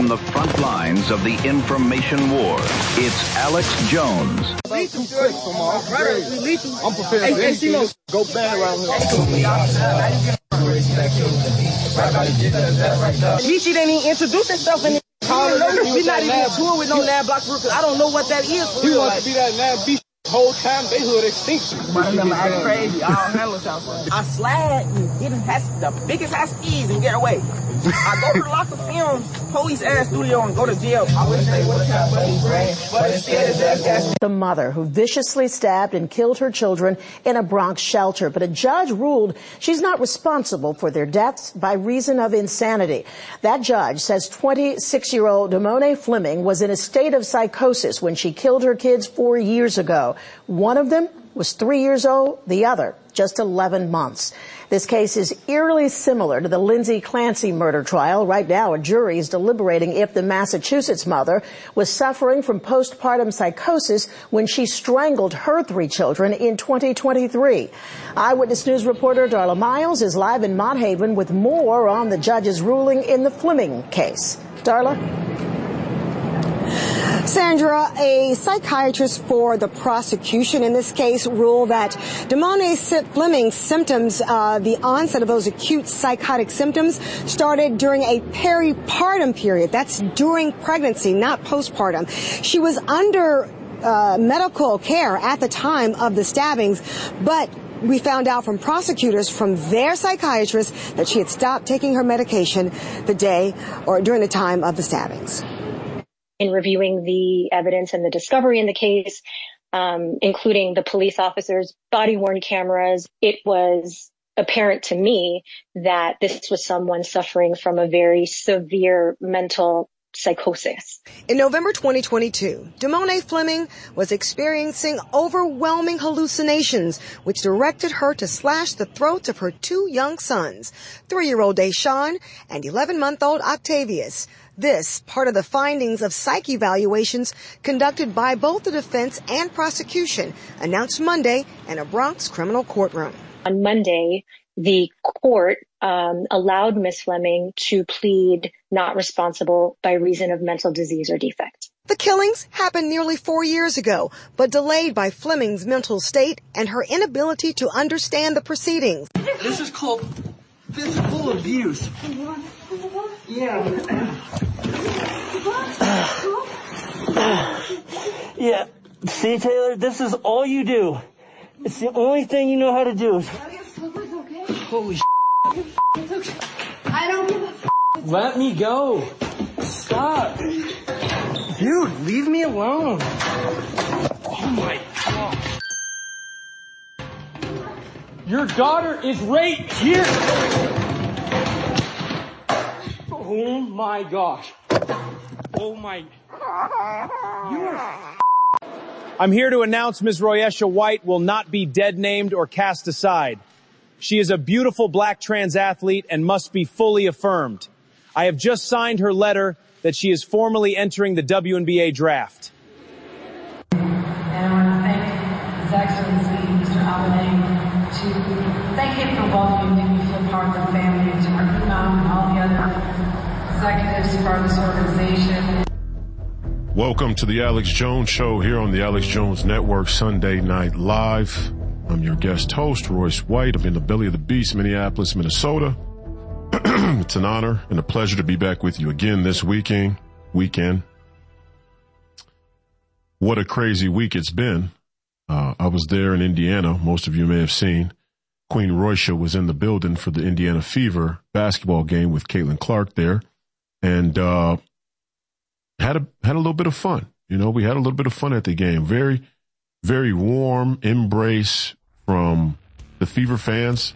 from the front lines of the information war. It's Alex Jones. I'm prepared for anything. Go bad around here. Geechee didn't even introduce himself in the we're not even touring with no Land Block because I don't know what that is. He wants to be that Land Beach whole time. They hood extinction. I remember acting crazy. All handlers outside. I slide and get the biggest high skis and get away. I go to the locker film, police ass studio and go to jail. I would say what kind of money, but instead it's that. The mother who viciously stabbed and killed her children in a Bronx shelter, but a judge ruled she's not responsible for their deaths by reason of insanity. That judge says 26-year-old Damone Fleming was in a state of psychosis when she killed her kids 4 years ago. One of them was 3 years old, the other just 11 months. This case is eerily similar to the Lindsay Clancy murder trial. Right now, a jury is deliberating if the Massachusetts mother was suffering from postpartum psychosis when she strangled her 3 children in 2023. Eyewitness News reporter Darla Miles is live in Mott Haven with more on the judge's ruling in the Fleming case. Darla? Sandra, a psychiatrist for the prosecution in this case ruled that Damone Fleming's symptoms, the onset of those acute psychotic symptoms, started during a peripartum period. That's during pregnancy, not postpartum. She was under medical care at the time of the stabbings, but we found out from prosecutors, from their psychiatrists, that she had stopped taking her medication the day or during the time of the stabbings. In reviewing the evidence and the discovery in the case, including the police officers' body-worn cameras, it was apparent to me that this was someone suffering from a very severe mental psychosis. In November 2022, Damone Fleming was experiencing overwhelming hallucinations, which directed her to slash the throats of her 2 young sons, 3-year-old Deshaun and 11-month-old Octavius. This part of the findings of psych evaluations conducted by both the defense and prosecution, announced Monday in a Bronx criminal courtroom. On Monday, the court allowed Ms. Fleming to plead not responsible by reason of mental disease or defect. The killings happened nearly 4 years ago, but delayed by Fleming's mental state and her inability to understand the proceedings. This is called physical abuse. Yeah. Yeah. See, Taylor, this is all you do. It's the only thing you know how to do. Holy I don't give a f***. Let me go. Stop. Dude, leave me alone. Oh my gosh. Your daughter is right here. Oh my gosh. Oh my. I'm here to announce Ms. Royesha White will not be dead named or cast aside. She is a beautiful black trans athlete and must be fully affirmed. I have just signed her letter that she is formally entering the WNBA draft. And I want to thank His Excellency, Mr. Albanese, to thank him for welcoming me to feel part of the family, and to our imam and all the other executives for this organization. Welcome to the Alex Jones Show here on the Alex Jones Network, Sunday Night Live. I'm your guest host, Royce White. I'm in the belly of the beast, Minneapolis, Minnesota. It's an honor and a pleasure to be back with you again this weekend. What a crazy week it's been. I was there in Indiana. Most of you may have seen. Queen Roycia was in the building for the Indiana Fever basketball game with Caitlin Clark there, and had a little bit of fun. You know, we had a little bit of fun at the game. Very, very warm embrace from the Fever fans.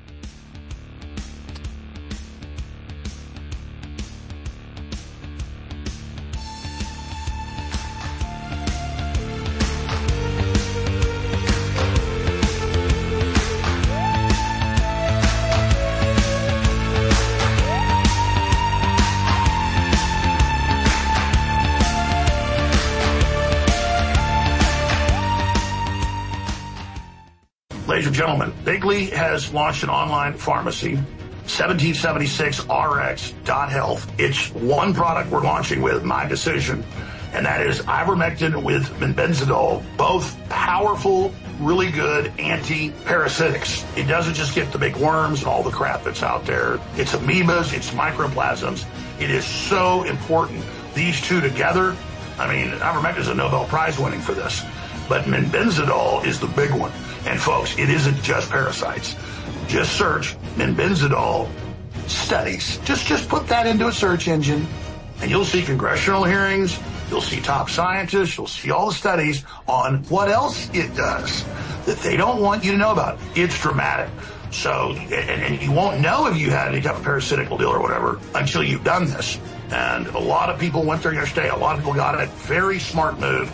Ladies and gentlemen, Bigley has launched an online pharmacy 1776rx.health. It's one product we're launching with, my decision, and that is ivermectin with menbenzidol, both powerful, really good anti-parasitics. It doesn't just get the big worms and all the crap that's out there. It's amoebas, it's microplasms. It is so important. These two together, I mean, ivermectin is a Nobel Prize winning for this, but menbenzidol is the big one. And folks, it isn't just parasites. Just search menbenzidol studies. Just put that into a search engine, and you'll see congressional hearings. You'll see top scientists. You'll see all the studies on what else it does that they don't want you to know about. It's dramatic. So, and you won't know if you had any type of parasitical deal or whatever until you've done this. And a lot of people went there yesterday. A lot of people got it. Very smart move.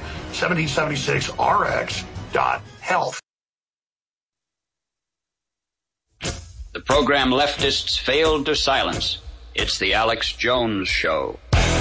1776rx.health. The program leftists failed to silence. It's the Alex Jones Show.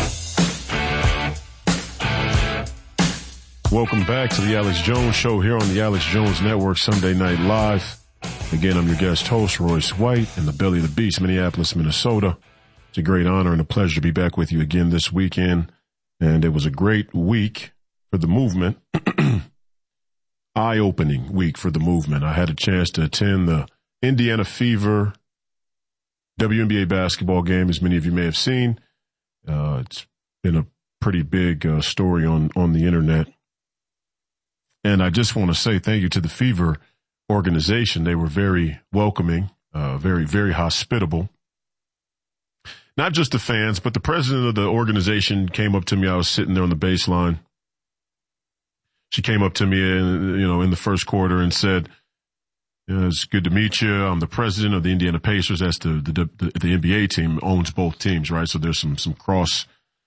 Welcome back to the Alex Jones Show here on the Alex Jones Network, Sunday Night Live. Again, I'm your guest host, Royce White, in the belly of the beast, Minneapolis, Minnesota. It's a great honor and a pleasure to be back with you again this weekend. And it was a great week for the movement. Eye-opening week for the movement. I had a chance to attend the Indiana Fever WNBA basketball game, as many of you may have seen. It's been a pretty big story on the internet. And I just want to say thank you to the Fever organization. They were very welcoming, very, very hospitable. Not just the fans, but the president of the organization came up to me. I was sitting there on the baseline. She came up to me, in the first quarter and said, "It's good to meet you. I'm the president of the Indiana Pacers." That's the NBA team, owns both teams, right? So there's some cross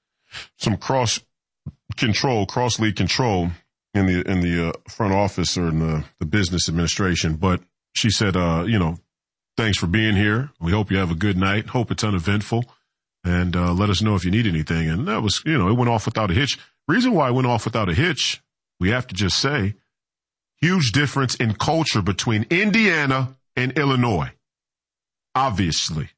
league control in the front office or in the business administration. But she said, "Thanks for being here. We hope you have a good night. Hope it's uneventful, and let us know if you need anything." And that was, it went off without a hitch. Reason why it went off without a hitch, we have to just say, huge difference in culture between Indiana and Illinois. Obviously.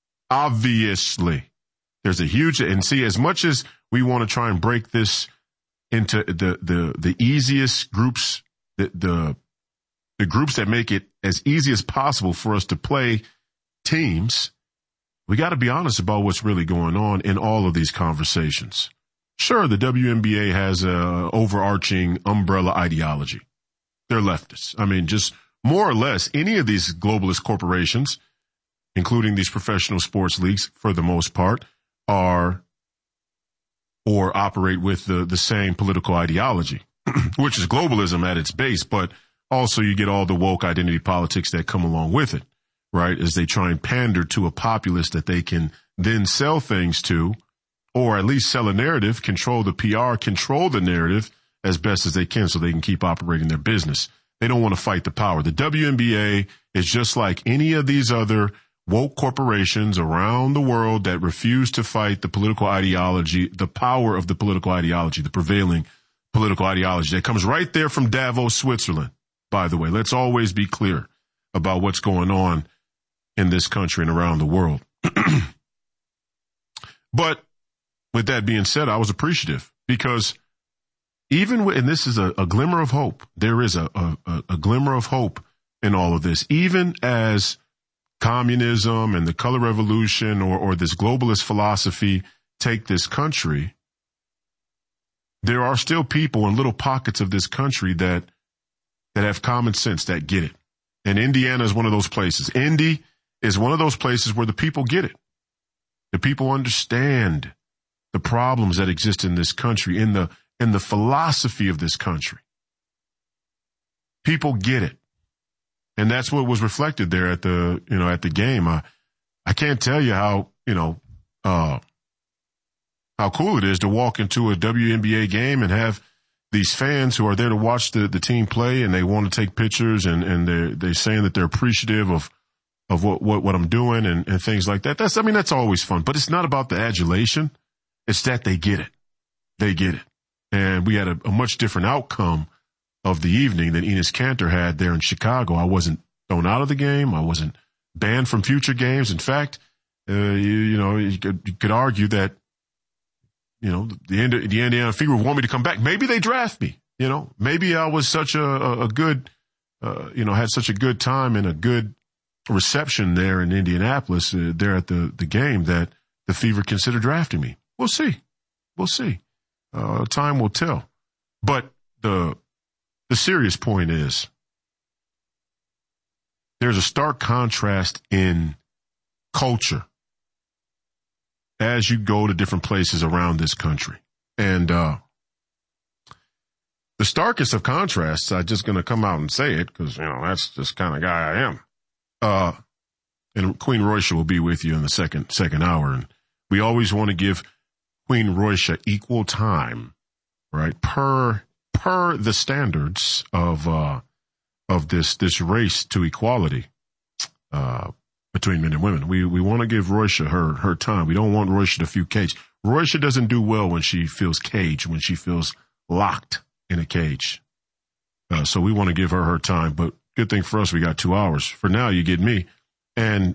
There's a huge, and see, as much as we want to try and break this into the easiest groups, the groups that make it as easy as possible for us to play teams, we got to be honest about what's really going on in all of these conversations. Sure, the WNBA has a overarching umbrella ideology. They're leftists. I mean, just more or less any of these globalist corporations, including these professional sports leagues for the most part, are or operate with the same political ideology, which is globalism at its base, but also you get all the woke identity politics that come along with it, right? As they try and pander to a populace that they can then sell things to, or at least sell a narrative, control the PR, control the narrative as best as they can so they can keep operating their business. They don't want to fight the power. The WNBA is just like any of these other woke corporations around the world that refuse to fight the political ideology, the power of the political ideology, the prevailing political ideology that comes right there from Davos, Switzerland. By the way, let's always be clear about what's going on in this country and around the world. But with that being said, I was appreciative because even and this is a glimmer of hope. There is a glimmer of hope in all of this, even as communism and the color revolution or this globalist philosophy take this country. There are still people in little pockets of this country that have common sense, that get it. And Indiana is one of those places. Indy is one of those places where the people get it. The people understand the problems that exist in this country, in the philosophy of this country. People get it. And that's what was reflected there at the game. I can't tell you how cool it is to walk into a WNBA game and have these fans who are there to watch the team play, and they want to take pictures, and they're saying that they're appreciative of what I'm doing and things like that. That's always fun, but it's not about the adulation. It's that they get it. They get it. And we had a much different outcome of the evening than Enes Kanter had there in Chicago. I wasn't thrown out of the game. I wasn't banned from future games. In fact, you could argue that, the Indiana Fever want me to come back. Maybe they draft me. Maybe I was such a good, had such a good time and a good reception there in Indianapolis, there at the game, that the Fever consider drafting me. We'll see. Time will tell. But the serious point is, there's a stark contrast in culture as you go to different places around this country. And the starkest of contrasts, I'm just going to come out and say it because, that's just kind of guy I am. And Queen Roysha will be with you in the second hour. And we always want to give Queen Roysha equal time, right? Per the standards of this race to equality, between men and women. We want to give Roysha her time. We don't want Roysha to feel caged. Roysha doesn't do well when she feels caged, when she feels locked in a cage. So we want to give her time, but good thing for us, we got 2 hours. For now, you get me. And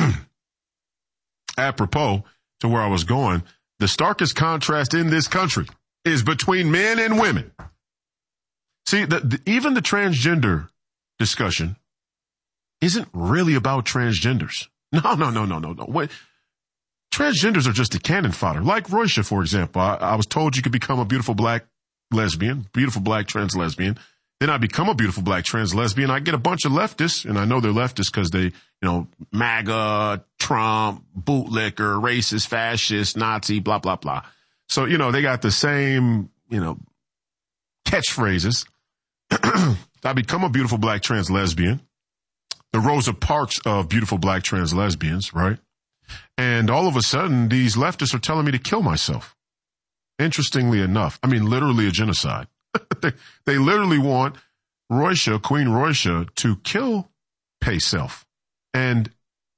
apropos to where I was going, the starkest contrast in this country is between men and women. See, even the transgender discussion isn't really about transgenders. No. Transgenders are just a cannon fodder. Like Roysha, for example. I was told you could become a beautiful black lesbian, beautiful black trans lesbian. Then I become a beautiful black trans lesbian. I get a bunch of leftists, and I know they're leftists because they, MAGA, Trump, bootlicker, racist, fascist, Nazi, blah, blah, blah. So, they got the same, catchphrases. I become a beautiful black trans lesbian. The Rosa Parks of beautiful black trans lesbians, right? And all of a sudden, these leftists are telling me to kill myself. Interestingly enough, literally a genocide. They literally want Roysha, Queen Roysha, to kill Payself. And,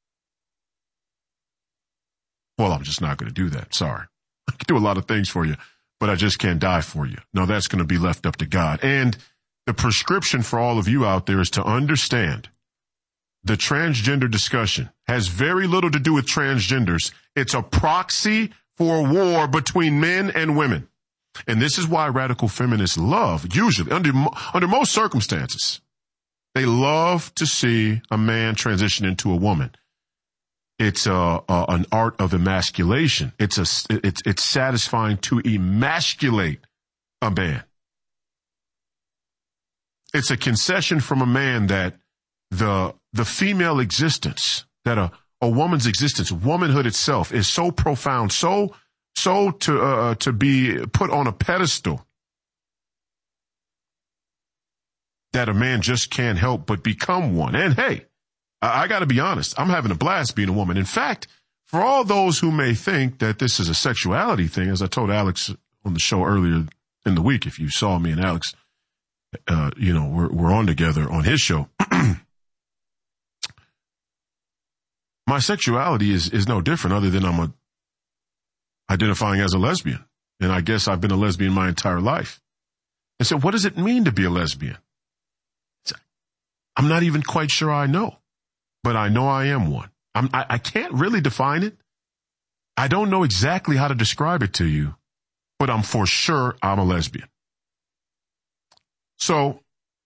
well, I'm just not going to do that. Sorry. I can do a lot of things for you, but I just can't die for you. No, that's going to be left up to God. And the prescription for all of you out there is to understand the transgender discussion has very little to do with transgenders. It's a proxy for a war between men and women. And this is why radical feminists love, usually, under most circumstances, they love to see a man transition into a woman. It's an art of emasculation. It's satisfying to emasculate a man. It's a concession from a man that the female existence, that a woman's existence, womanhood itself is so profound, so to be put on a pedestal that a man just can't help but become one. And hey, I got to be honest, I'm having a blast being a woman. In fact, for all those who may think that this is a sexuality thing, as I told Alex on the show earlier in the week, if you saw me and Alex, we're on together on his show. My sexuality is no different other than I'm identifying as a lesbian. And I guess I've been a lesbian my entire life. And so what does it mean to be a lesbian? I'm not even quite sure I know, but I know I am one. I can't really define it. I don't know exactly how to describe it to you, but I'm for sure I'm a lesbian. So,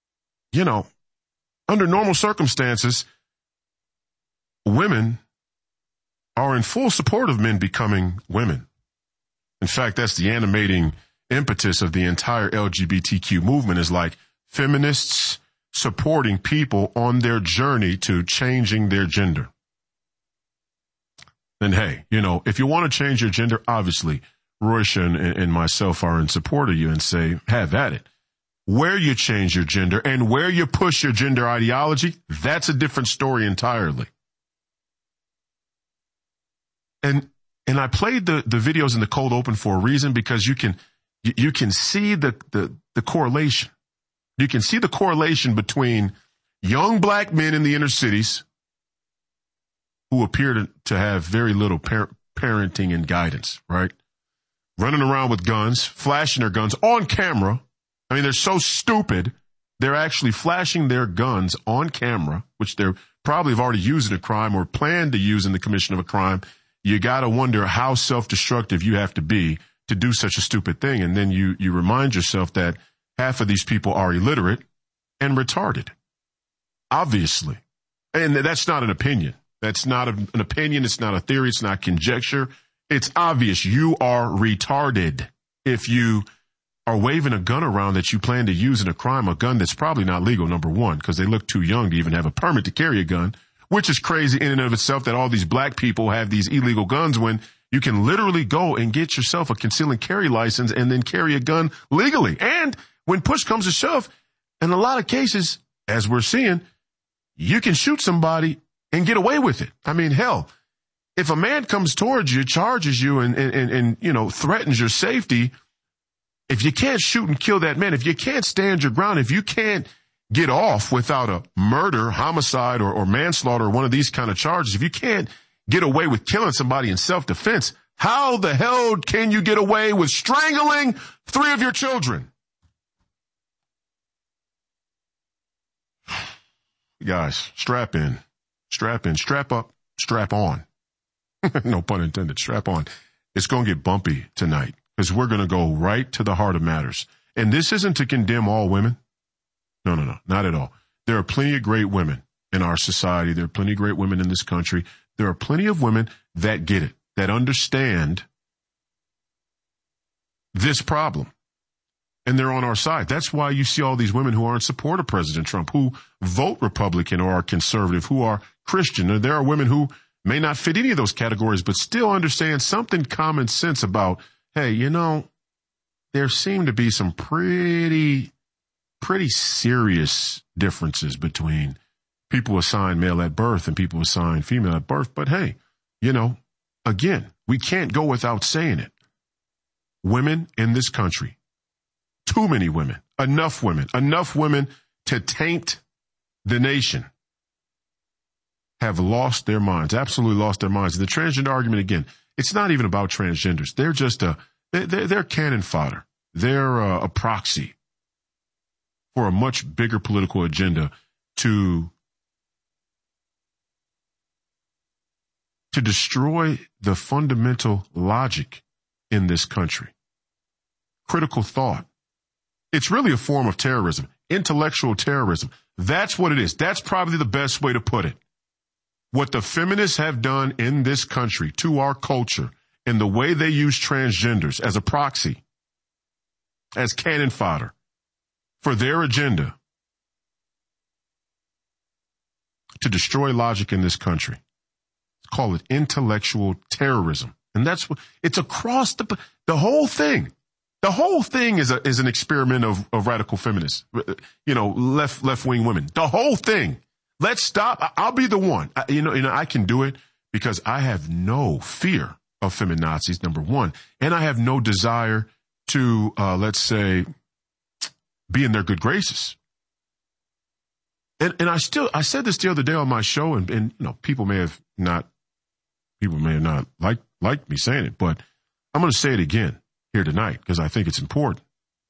under normal circumstances, women are in full support of men becoming women. In fact, that's the animating impetus of the entire LGBTQ movement, is like feminists supporting people on their journey to changing their gender. And hey, if you want to change your gender, obviously, Roysha and myself are in support of you and say, have at it. Where you change your gender and where you push your gender ideology, that's a different story entirely. And I played the videos in the cold open for a reason, because you can see the correlation. You can see the correlation between young black men in the inner cities who appear to have very little parenting and guidance, right? Running around with guns, flashing their guns on camera. They're so stupid. They're actually flashing their guns on camera, which they're probably have already used in a crime or planned to use in the commission of a crime, you got to wonder how self-destructive you have to be to do such a stupid thing. And then you remind yourself that half of these people are illiterate and retarded. Obviously. And that's not an opinion. That's not an opinion. It's not a theory. It's not conjecture. It's obvious you are retarded if you are waving a gun around that you plan to use in a crime, a gun that's probably not legal, number one, because they look too young to even have a permit to carry a gun, which is crazy in and of itself that all these black people have these illegal guns when you can literally go and get yourself a conceal and carry license and then carry a gun legally. And when push comes to shove, in a lot of cases, as we're seeing, you can shoot somebody and get away with it. I mean, hell, if a man comes towards you, charges you and you know, threatens your safety, if you can't shoot and kill that man, if you can't stand your ground, if you can't get off without a murder, homicide, or manslaughter, or one of these kind of charges, if you can't get away with killing somebody in self-defense, how the hell can you get away with strangling 3 of your children? Guys, strap in, strap up, strap on. No pun intended, strap on. It's going to get bumpy tonight because we're going to go right to the heart of matters. And this isn't to condemn all women. No, not at all. There are plenty of great women in our society. There are plenty of great women in this country. There are plenty of women that get it, that understand this problem. And they're on our side. That's why you see all these women who are in support of President Trump, who vote Republican or are conservative, who are Christian. There are women who may not fit any of those categories, but still understand something common sense about, hey, you know, there seem to be some pretty serious differences between people assigned male at birth and people assigned female at birth. But hey, you know, again, we can't go without saying it. Women in this country, too many women, enough women to taint the nation, have lost their minds, absolutely lost their minds. The transgender argument, again, it's not even about transgenders. They're just they're cannon fodder. They're a proxy for a much bigger political agenda to destroy the fundamental logic in this country. Critical thought. It's really a form of terrorism, intellectual terrorism. That's what it is. That's probably the best way to put it. What the feminists have done in this country to our culture and the way they use transgenders as a proxy, as cannon fodder for their agenda to destroy logic in this country. Call it intellectual terrorism. And that's what it's across the whole thing. The whole thing is an experiment of radical feminists, you know, left-wing women. The whole thing. Let's stop. I'll be the one. I can do it because I have no fear of feminazis, number one. And I have no desire to, let's say, be in their good graces. And I said this the other day on my show, and you know, people may have not liked me saying it, but I'm going to say it again here tonight because I think it's important.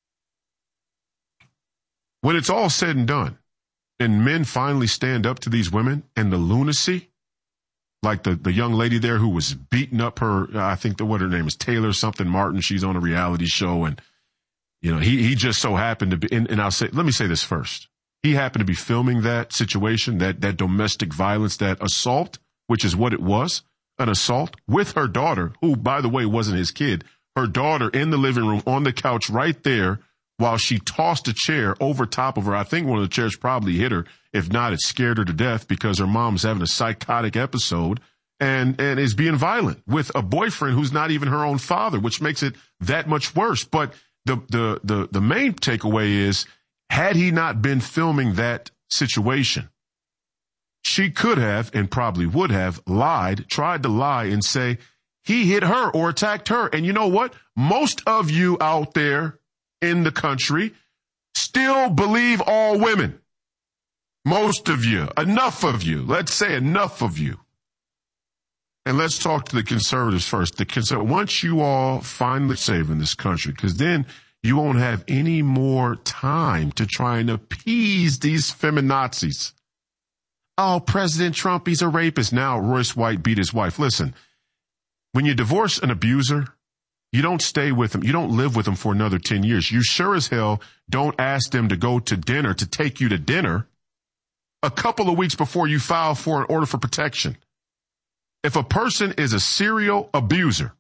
When it's all said and done, and men finally stand up to these women and the lunacy, like the young lady there who was beating up her, I think what her name is, Taylor something Martin. She's on a reality show, and you know he just so happened to be. And let me say this first. He happened to be filming that situation, that domestic violence, that assault, which is what it was, an assault with her daughter, who, by the way, wasn't his kid. Her daughter in the living room on the couch right there, while she tossed a chair over top of her. I think one of the chairs probably hit her. If not, it scared her to death because her mom's having a psychotic episode and is being violent with a boyfriend who's not even her own father, which makes it that much worse. But the main takeaway is, had he not been filming that situation, she could have and probably would have tried to lie and say he hit her or attacked her. And you know what? Most of you out there in the country still believe all women. Most of you, enough of you, let's say enough of you. And let's talk to the conservatives first. Once you all finally save in this country, because then you won't have any more time to try and appease these feminazis. Oh, President Trump, he's a rapist. Now Royce White beat his wife. Listen, when you divorce an abuser, you don't stay with him. You don't live with him for another 10 years. You sure as hell don't ask them to go to dinner, to take you to dinner a couple of weeks before you file for an order for protection. If a person is a serial abuser,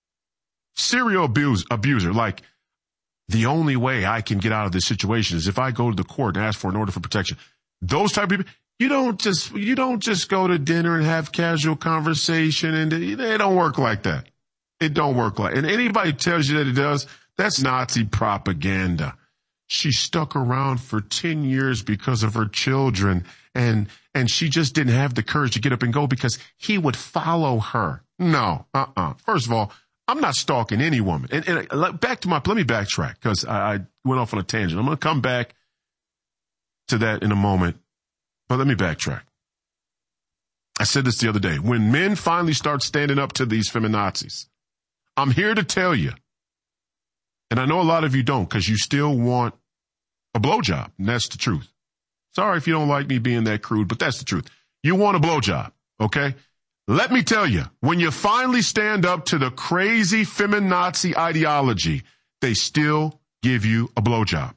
like, the only way I can get out of this situation is if I go to the court and ask for an order for protection. Those type of people, you don't just go to dinner and have casual conversation, and it don't work like that. It don't work like, and anybody who tells you that it does, that's Nazi propaganda. She stuck around for 10 years because of her children, and she just didn't have the courage to get up and go because he would follow her. No, First of all, I'm not stalking any woman. And let me backtrack because I went off on a tangent. I'm going to come back to that in a moment, but let me backtrack. I said this the other day. When men finally start standing up to these feminazis, I'm here to tell you, and I know a lot of you don't because you still want a blowjob, and that's the truth. Sorry if you don't like me being that crude, but that's the truth. You want a blowjob, okay? Let me tell you, when you finally stand up to the crazy feminazi ideology, they still give you a blowjob.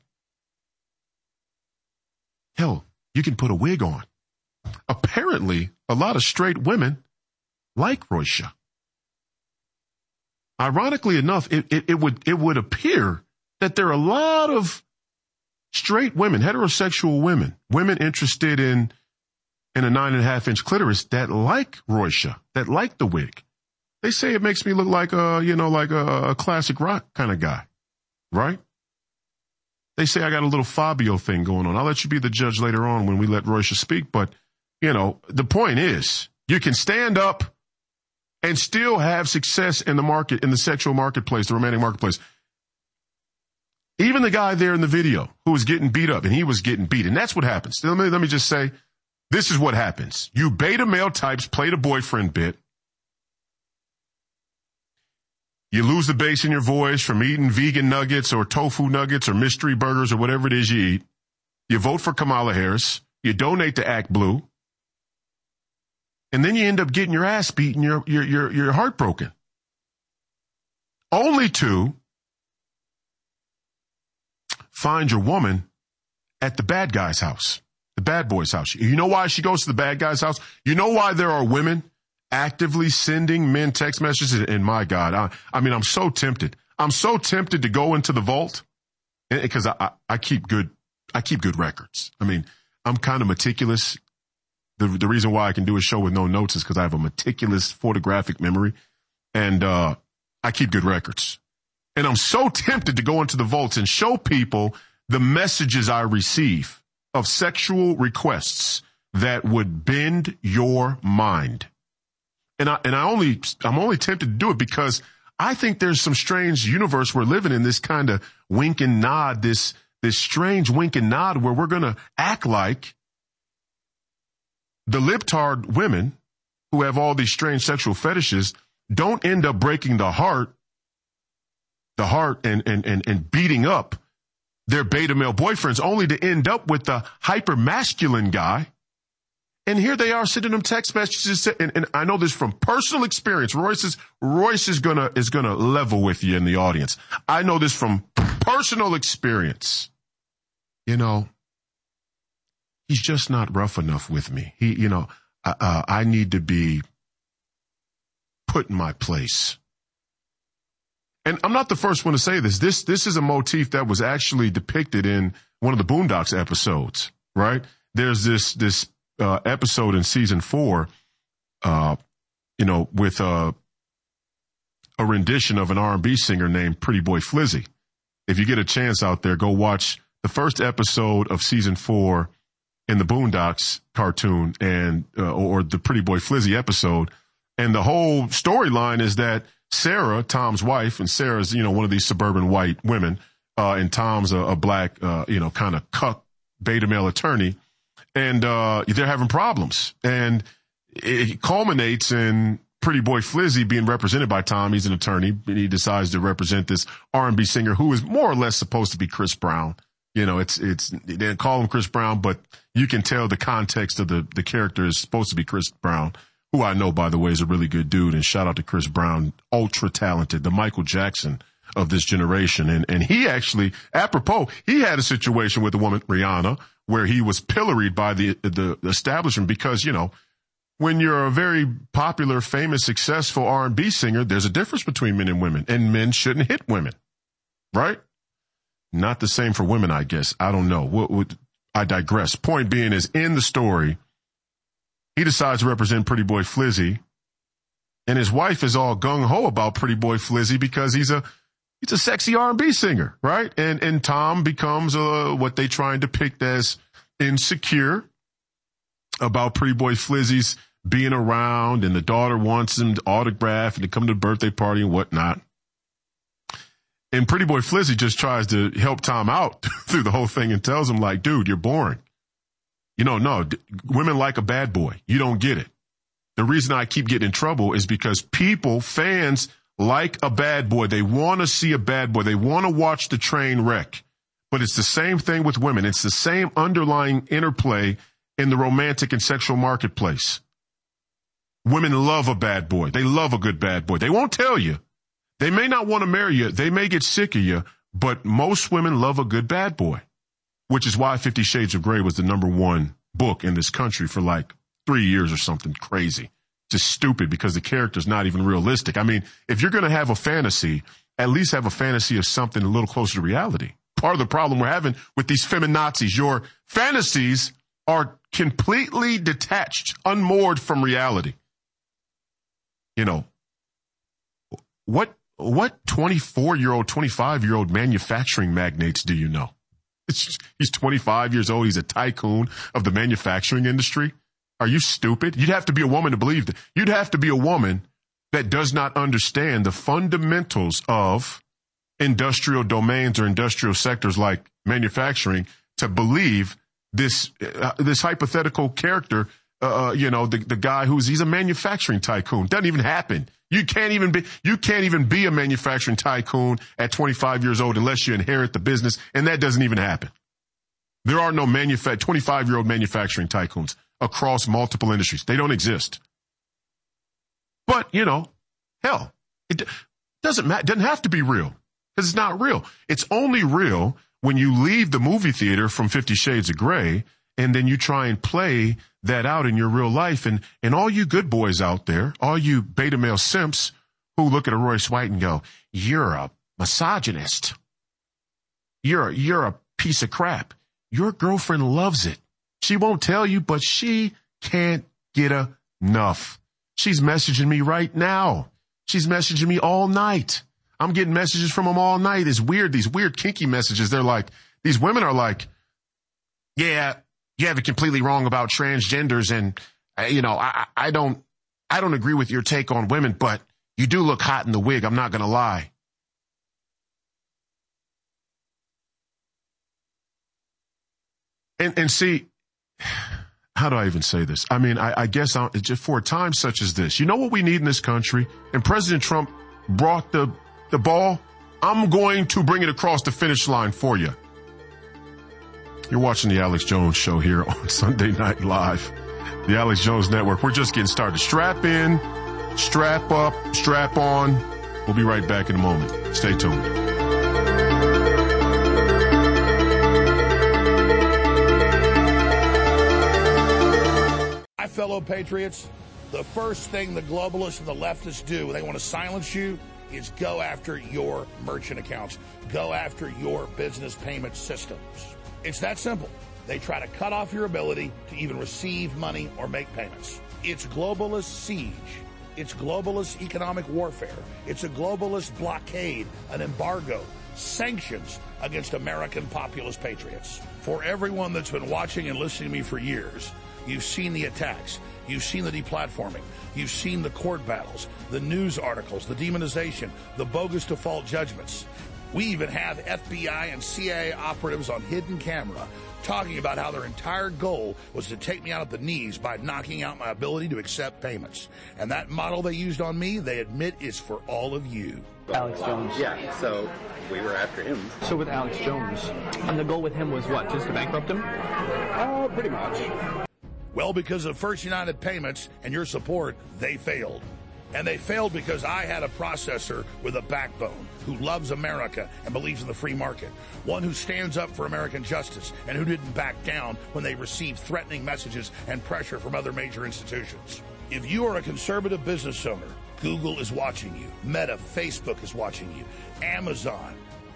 Hell, you can put a wig on. Apparently, a lot of straight women like Roysha. Ironically enough, it would appear that there are a lot of straight women, heterosexual women interested in a 9.5-inch clitoris that like Roysha, that like the wig. They say it makes me look like a classic rock kind of guy, right? They say I got a little Fabio thing going on. I'll let you be the judge later on when we let Roysha speak. But, the point is you can stand up and still have success in the market, in the sexual marketplace, the romantic marketplace. Even the guy there in the video who was getting beat up, and he was getting beat. And that's what happens. Let me just say, this is what happens. You beta male types play the boyfriend bit. You lose the bass in your voice from eating vegan nuggets or tofu nuggets or mystery burgers or whatever it is you eat. You vote for Kamala Harris. You donate to Act Blue. And then you end up getting your ass beat and you're heartbroken. Only to find your woman at the bad guy's house, the bad boy's house. You know why she goes to the bad guy's house? You know why there are women actively sending men text messages? And my God, I'm so tempted. I'm so tempted to go into the vault because I keep good records. I'm kind of meticulous. The reason why I can do a show with no notes is because I have a meticulous photographic memory, and I keep good records. And I'm so tempted to go into the vaults and show people the messages I receive of sexual requests that would bend your mind. And I'm only tempted to do it because I think there's some strange universe we're living in, this kind of wink and nod, this strange wink and nod where we're going to act like the libtard women who have all these strange sexual fetishes don't end up breaking the heart and beating up their beta male boyfriends only to end up with the hyper masculine guy. And here they are sending them text messages. And I know this from personal experience. Royce is gonna level with you in the audience. I know this from personal experience. He's just not rough enough with me. I need to be put in my place. And I'm not the first one to say this. This is a motif that was actually depicted in one of the Boondocks episodes, right? There's this episode in season 4, with a rendition of an R&B singer named Pretty Boy Flizzy. If you get a chance out there, go watch the first episode of season 4 in the Boondocks cartoon and or the Pretty Boy Flizzy episode. And the whole storyline is that Sarah, Tom's wife, and Sarah's, one of these suburban white women, and Tom's a black, kind of cuck beta male attorney. And they're having problems. And it culminates in Pretty Boy Flizzy being represented by Tom. He's an attorney, and he decides to represent this R&B singer who is more or less supposed to be Chris Brown, You know, they didn't call him Chris Brown, but you can tell the context of the character is supposed to be Chris Brown, who I know, by the way, is a really good dude. And shout out to Chris Brown, ultra talented, the Michael Jackson of this generation. And he actually, apropos, he had a situation with the woman, Rihanna, where he was pilloried by the establishment because, you know, when you're a very popular, famous, successful R&B singer, there's a difference between men and women, and men shouldn't hit women, right? Not the same for women, I guess. I don't know. I digress. Point being is, in the story, he decides to represent Pretty Boy Flizzy, and his wife is all gung-ho about Pretty Boy Flizzy because he's a sexy R&B singer, right? And Tom becomes what they try and depict as insecure about Pretty Boy Flizzy's being around, and the daughter wants him to autograph and to come to the birthday party and whatnot. And Pretty Boy Flizzy just tries to help Tom out through the whole thing and tells him, like, dude, you're boring. You know, no, women like a bad boy. You don't get it. The reason I keep getting in trouble is because fans like a bad boy. They want to see a bad boy. They want to watch the train wreck. But it's the same thing with women. It's the same underlying interplay in the romantic and sexual marketplace. Women love a bad boy. They love a good bad boy. They won't tell you. They may not want to marry you. They may get sick of you, but most women love a good bad boy, which is why 50 Shades of Grey was the #1 book in this country for like 3 years or something crazy. Just stupid because the character's not even realistic. I mean, if you're going to have a fantasy, at least have a fantasy of something a little closer to reality. Part of the problem we're having with these feminazis, your fantasies are completely detached, unmoored from reality. You know, what 24-year-old, 25-year-old manufacturing magnates do you know? He's 25 years old. He's a tycoon of the manufacturing industry. Are you stupid? You'd have to be a woman to believe that. You'd have to be a woman that does not understand the fundamentals of industrial domains or industrial sectors like manufacturing to believe this hypothetical character, the guy he's a manufacturing tycoon. Doesn't even happen. You can't even be a manufacturing tycoon at 25 years old unless you inherit the business, and that doesn't even happen. There are no 25-year-old manufacturing tycoons across multiple industries. They don't exist. But, hell, it doesn't have to be real because it's not real. It's only real when you leave the movie theater from 50 Shades of Grey and then you try and play that out in your real life. And all you good boys out there, all you beta male simps who look at a Royce White and go, you're a misogynist. You're a piece of crap. Your girlfriend loves it. She won't tell you, but she can't get enough. She's messaging me right now. She's messaging me all night. I'm getting messages from them all night. It's weird. These weird kinky messages. They're like, these women are like, yeah, you have it completely wrong about transgenders. And, I don't agree with your take on women, but you do look hot in the wig. I'm not going to lie. And see, how do I even say this? I mean, I guess just for a time such as this, you know what we need in this country? And President Trump brought the ball. I'm going to bring it across the finish line for you. You're watching the Alex Jones Show here on Sunday Night Live, the Alex Jones Network. We're just getting started. Strap in, strap up, strap on. We'll be right back in a moment. Stay tuned. My fellow patriots, the first thing the globalists and the leftists do when they want to silence you is go after your merchant accounts, go after your business payment systems. It's that simple. They try to cut off your ability to even receive money or make payments. It's globalist siege. It's globalist economic warfare. It's a globalist blockade, an embargo, sanctions against American populist patriots. For everyone that's been watching and listening to me for years, you've seen the attacks. You've seen the deplatforming. You've seen the court battles, the news articles, the demonization, the bogus default judgments. We even have FBI and CIA operatives on hidden camera talking about how their entire goal was to take me out at the knees by knocking out my ability to accept payments. And that model they used on me, they admit, is for all of you. Alex Jones. Yeah, so we were after him. So with Alex Jones, and the goal with him was what, just to bankrupt him? Pretty much. Well, because of First United Payments and your support, they failed. And they failed because I had a processor with a backbone who loves America and believes in the free market. One who stands up for American justice and who didn't back down when they received threatening messages and pressure from other major institutions. If you are a conservative business owner, Google is watching you. Meta, Facebook is watching you. Amazon,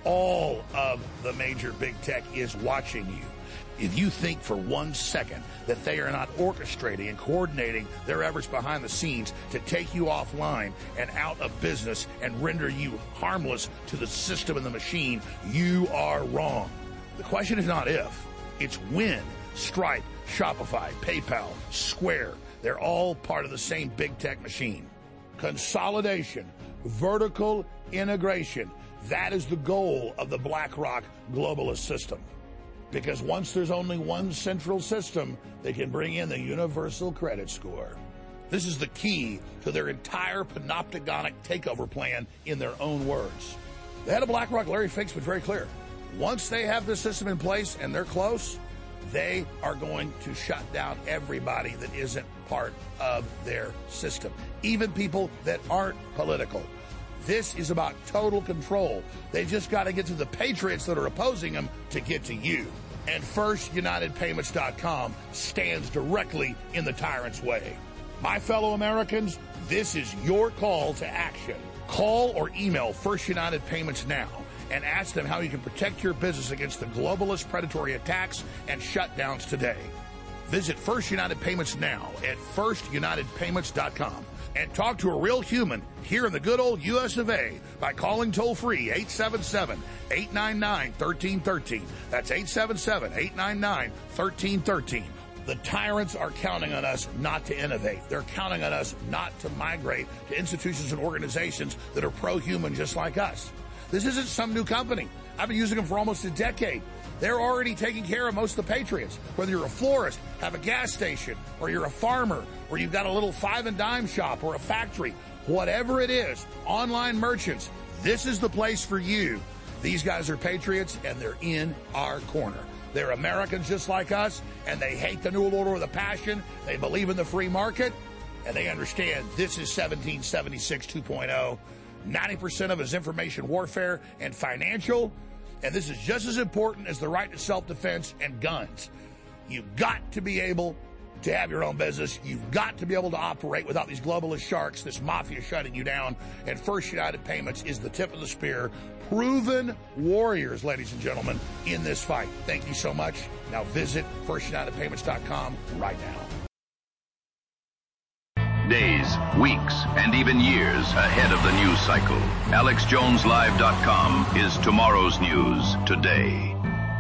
all of the major big tech is watching you. If you think for 1 second that they are not orchestrating and coordinating their efforts behind the scenes to take you offline and out of business and render you harmless to the system and the machine, you are wrong. The question is not if, it's when. Stripe, Shopify, PayPal, Square, they're all part of the same big tech machine. Consolidation, vertical integration, that is the goal of the BlackRock globalist system. Because once there's only one central system, they can bring in the universal credit score. This is the key to their entire panopticonic takeover plan in their own words. The head of BlackRock, Larry Fink's been very clear. Once they have this system in place and they're close, they are going to shut down everybody that isn't part of their system, even people that aren't political. This is about total control. They've just got to get to the patriots that are opposing them to get to you. And FirstUnitedPayments.com stands directly in the tyrant's way. My fellow Americans, this is your call to action. Call or email First United Payments now and ask them how you can protect your business against the globalist predatory attacks and shutdowns today. Visit First United Payments now at FirstUnitedPayments.com. And talk to a real human here in the good old U.S. of A. by calling toll-free 877-899-1313. That's 877-899-1313. The tyrants are counting on us not to innovate. They're counting on us not to migrate to institutions and organizations that are pro-human just like us. This isn't some new company. I've been using them for almost a decade. They're already taking care of most of the patriots. Whether you're a florist, have a gas station, or you're a farmer, or you've got a little five and dime shop or a factory, whatever it is, online merchants, this is the place for you. These guys are patriots and they're in our corner. They're Americans just like us, and they hate the New World Order with a passion. They believe in the free market, and they understand this is 1776 2.0. 90% of it is information warfare and financial. And this is just as important as the right to self-defense and guns. You've got to be able to have your own business. You've got to be able to operate without these globalist sharks, this mafia shutting you down. And First United Payments is the tip of the spear. Proven warriors, ladies and gentlemen, in this fight. Thank you so much. Now visit FirstUnitedPayments.com right now. Days, weeks, and even years ahead of the news cycle. AlexJonesLive.com is tomorrow's news today.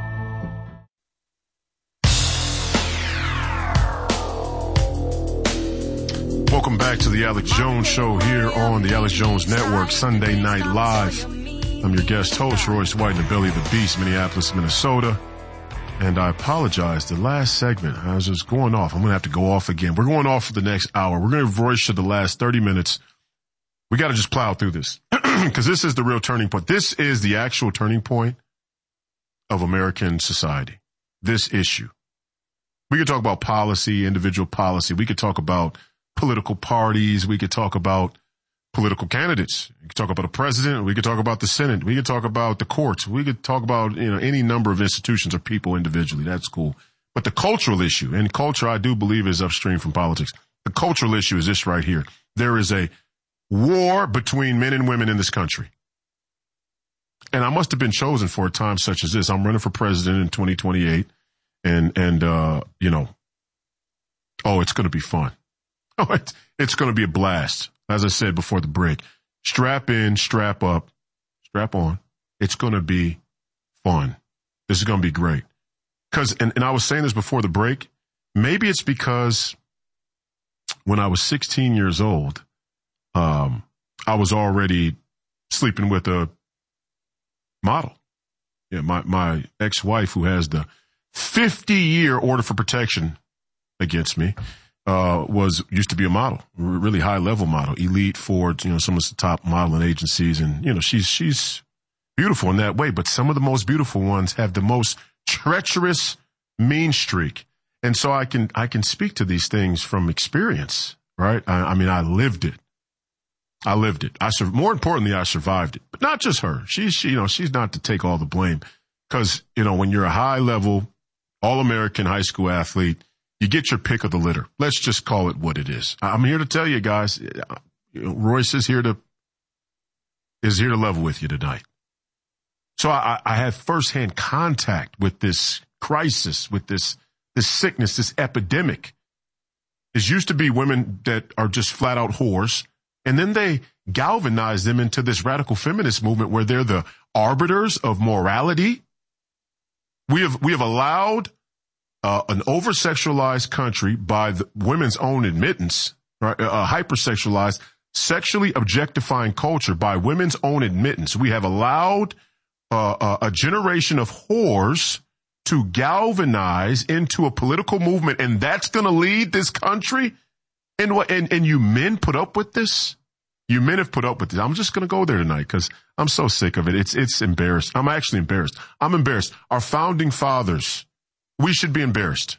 Welcome back to the Alex Jones Show here on the Alex Jones Network, Sunday Night Live. I'm your guest host, Royce White, in the belly of the beast, Minneapolis, Minnesota. And I apologize. The last segment, I was just going off. I'm going to have to go off again. We're going off for the next hour. We're going to voice the last 30 minutes. We got to just plow through this because this is the real turning point. This is the actual turning point of American society. This issue. We could talk about policy, individual policy. We could talk about political parties. We could talk about political candidates. We could talk about a president. We could talk about the Senate. We could talk about the courts. We could talk about, any number of institutions or people individually. That's cool. But the cultural issue, and culture, I do believe, is upstream from politics. The cultural issue is this right here. There is a war between men and women in this country. And I must have been chosen for a time such as this. I'm running for president in 2028. And it's going to be fun. Oh, it's going to be a blast. As I said before the break, strap in, strap up, strap on. It's going to be fun. This is going to be great. And I was saying this before the break, maybe it's because when I was 16 years old, I was already sleeping with a model. Yeah, my ex-wife, who has the 50-year order for protection against me, used to be a model, really high-level model, elite for, some of the top modeling agencies. And, she's beautiful in that way. But some of the most beautiful ones have the most treacherous mean streak. And so I can speak to these things from experience, right? I mean, I lived it. More importantly, I survived it. But not just her. She's not to take all the blame. Because, when you're a high-level, all-American high school athlete, you get your pick of the litter. Let's just call it what it is. I'm here to tell you guys, Royce is here to level with you tonight. So I have firsthand contact with this crisis, with this sickness, this epidemic. It used to be women that are just flat out whores, and then they galvanize them into this radical feminist movement where they're the arbiters of morality. We have allowed an over-sexualized country by the women's own admittance, right? A hypersexualized, sexually objectifying culture by women's own admittance. We have allowed a generation of whores to galvanize into a political movement, and that's going to lead this country. And you men put up with this? You men have put up with this. I'm just going to go there tonight because I'm so sick of it. It's embarrassed. I'm actually embarrassed. I'm embarrassed. Our founding fathers, we should be embarrassed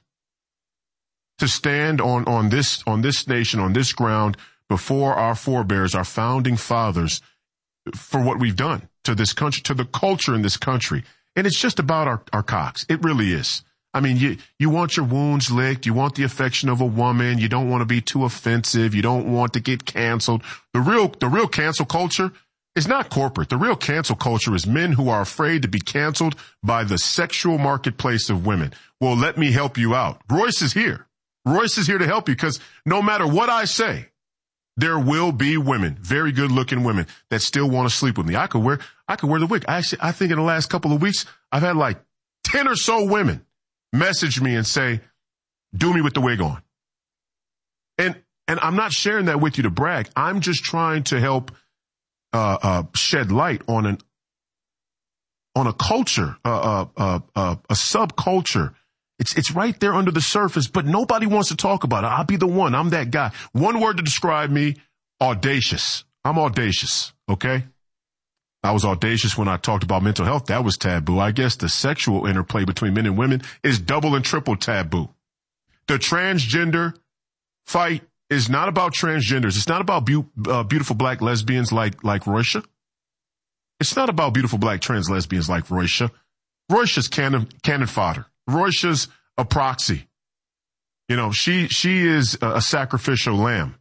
to stand on this nation, on this ground before our forebears, our founding fathers, for what we've done to this country, to the culture in this country. And it's just about our cocks. It really is. I mean, you want your wounds licked. You want the affection of a woman. You don't want to be too offensive. You don't want to get canceled. The real cancel culture is not corporate. The real cancel culture is men who are afraid to be canceled by the sexual marketplace of women. Well, let me help you out. Royce is here. Royce is here to help you because no matter what I say, there will be women, very good looking women that still want to sleep with me. I could wear the wig. I think in the last couple of weeks, I've had like 10 or so women message me and say, do me with the wig on. And I'm not sharing that with you to brag. I'm just trying to help shed light on a culture, a subculture. It's right there under the surface, but nobody wants to talk about it. I'll be the one. I'm that guy. One word to describe me, audacious. I'm audacious, okay? I was audacious when I talked about mental health. That was taboo. I guess the sexual interplay between men and women is double and triple taboo. The transgender fight is not about transgenders. It's not about beautiful black lesbians like Roysha. It's not about beautiful black trans lesbians like Roysha. Roysha's cannon fodder. Roysha's a proxy. She is a sacrificial lamb.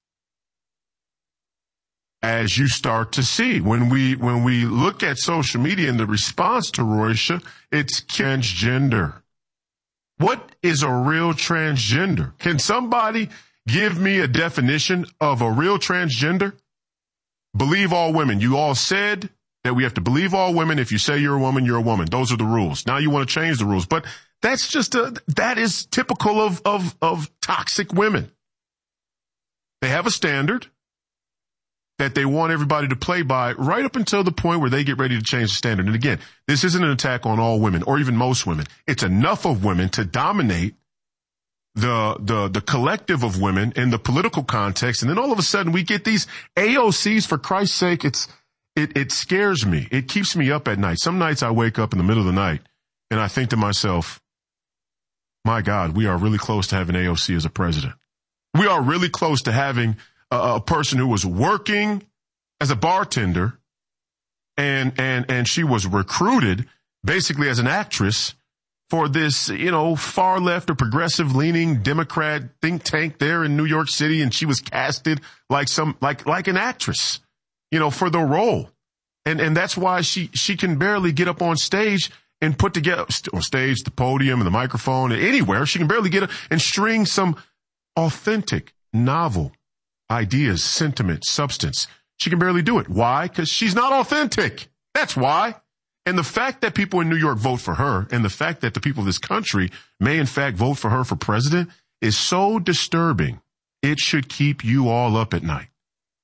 As you start to see, when we look at social media and the response to Roysha, it's transgender. What is a real transgender? Can somebody give me a definition of a real transgender? Believe all women. You all said that we have to believe all women. If you say you're a woman, you're a woman. Those are the rules. Now you want to change the rules, but that's that is typical of toxic women. They have a standard that they want everybody to play by right up until the point where they get ready to change the standard. And again, this isn't an attack on all women or even most women. It's enough of women to dominate the collective of women in the political context. And then all of a sudden we get these AOCs, for Christ's sake. It scares me. It keeps me up at night. Some nights I wake up in the middle of the night and I think to myself, my God, we are really close to having AOC as a president. We are really close to having a person who was working as a bartender and she was recruited basically as an actress for this, far left or progressive leaning Democrat think tank there in New York City. And she was casted like an actress, for the role. And that's why she can barely get up on stage and put together on stage, the podium and the microphone and anywhere. She can barely get up and string some authentic, novel ideas, sentiment, substance. She can barely do it. Why? Because she's not authentic. That's why. And the fact that people in New York vote for her and the fact that the people of this country may in fact vote for her for president is so disturbing. It should keep you all up at night.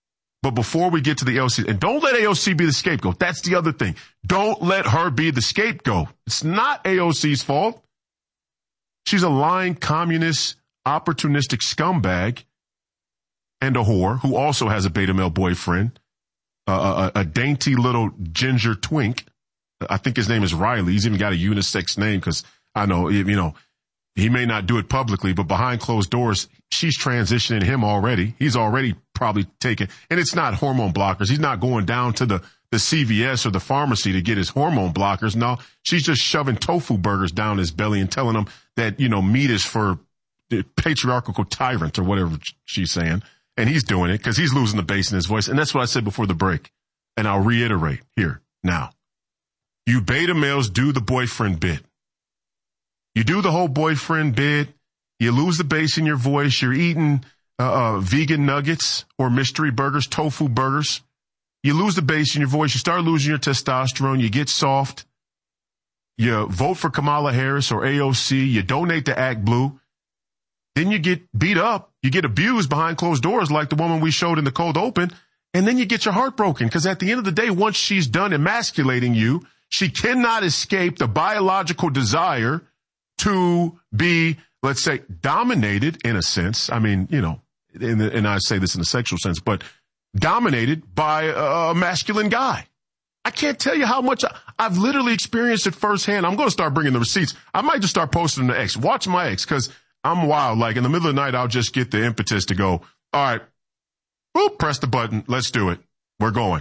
But before we get to the AOC, and don't let AOC be the scapegoat. That's the other thing. Don't let her be the scapegoat. It's not AOC's fault. She's a lying, communist, opportunistic scumbag and a whore who also has a beta male boyfriend, a dainty little ginger twink. I think his name is Riley. He's even got a unisex name because I know, he may not do it publicly, but behind closed doors, she's transitioning him already. He's already probably taken, and it's not hormone blockers. He's not going down to the CVS or the pharmacy to get his hormone blockers. No, she's just shoving tofu burgers down his belly and telling him that, meat is for the patriarchal tyrant or whatever she's saying. And he's doing it because he's losing the bass in his voice. And that's what I said before the break. And I'll reiterate here now. You beta males do the boyfriend bit. You do the whole boyfriend bit. You lose the bass in your voice. You're eating vegan nuggets or mystery burgers, tofu burgers. You lose the bass in your voice. You start losing your testosterone. You get soft. You vote for Kamala Harris or AOC. You donate to Act Blue. Then you get beat up. You get abused behind closed doors like the woman we showed in the cold open. And then you get your heart broken because at the end of the day, once she's done emasculating you, she cannot escape the biological desire to be, let's say, dominated in a sense. I mean, and I say this in a sexual sense, but dominated by a masculine guy. I can't tell you how much I've literally experienced it firsthand. I'm going to start bringing the receipts. I might just start posting them to X. Watch my X because I'm wild. Like in the middle of the night, I'll just get the impetus to go, all right, boop, press the button. Let's do it. We're going.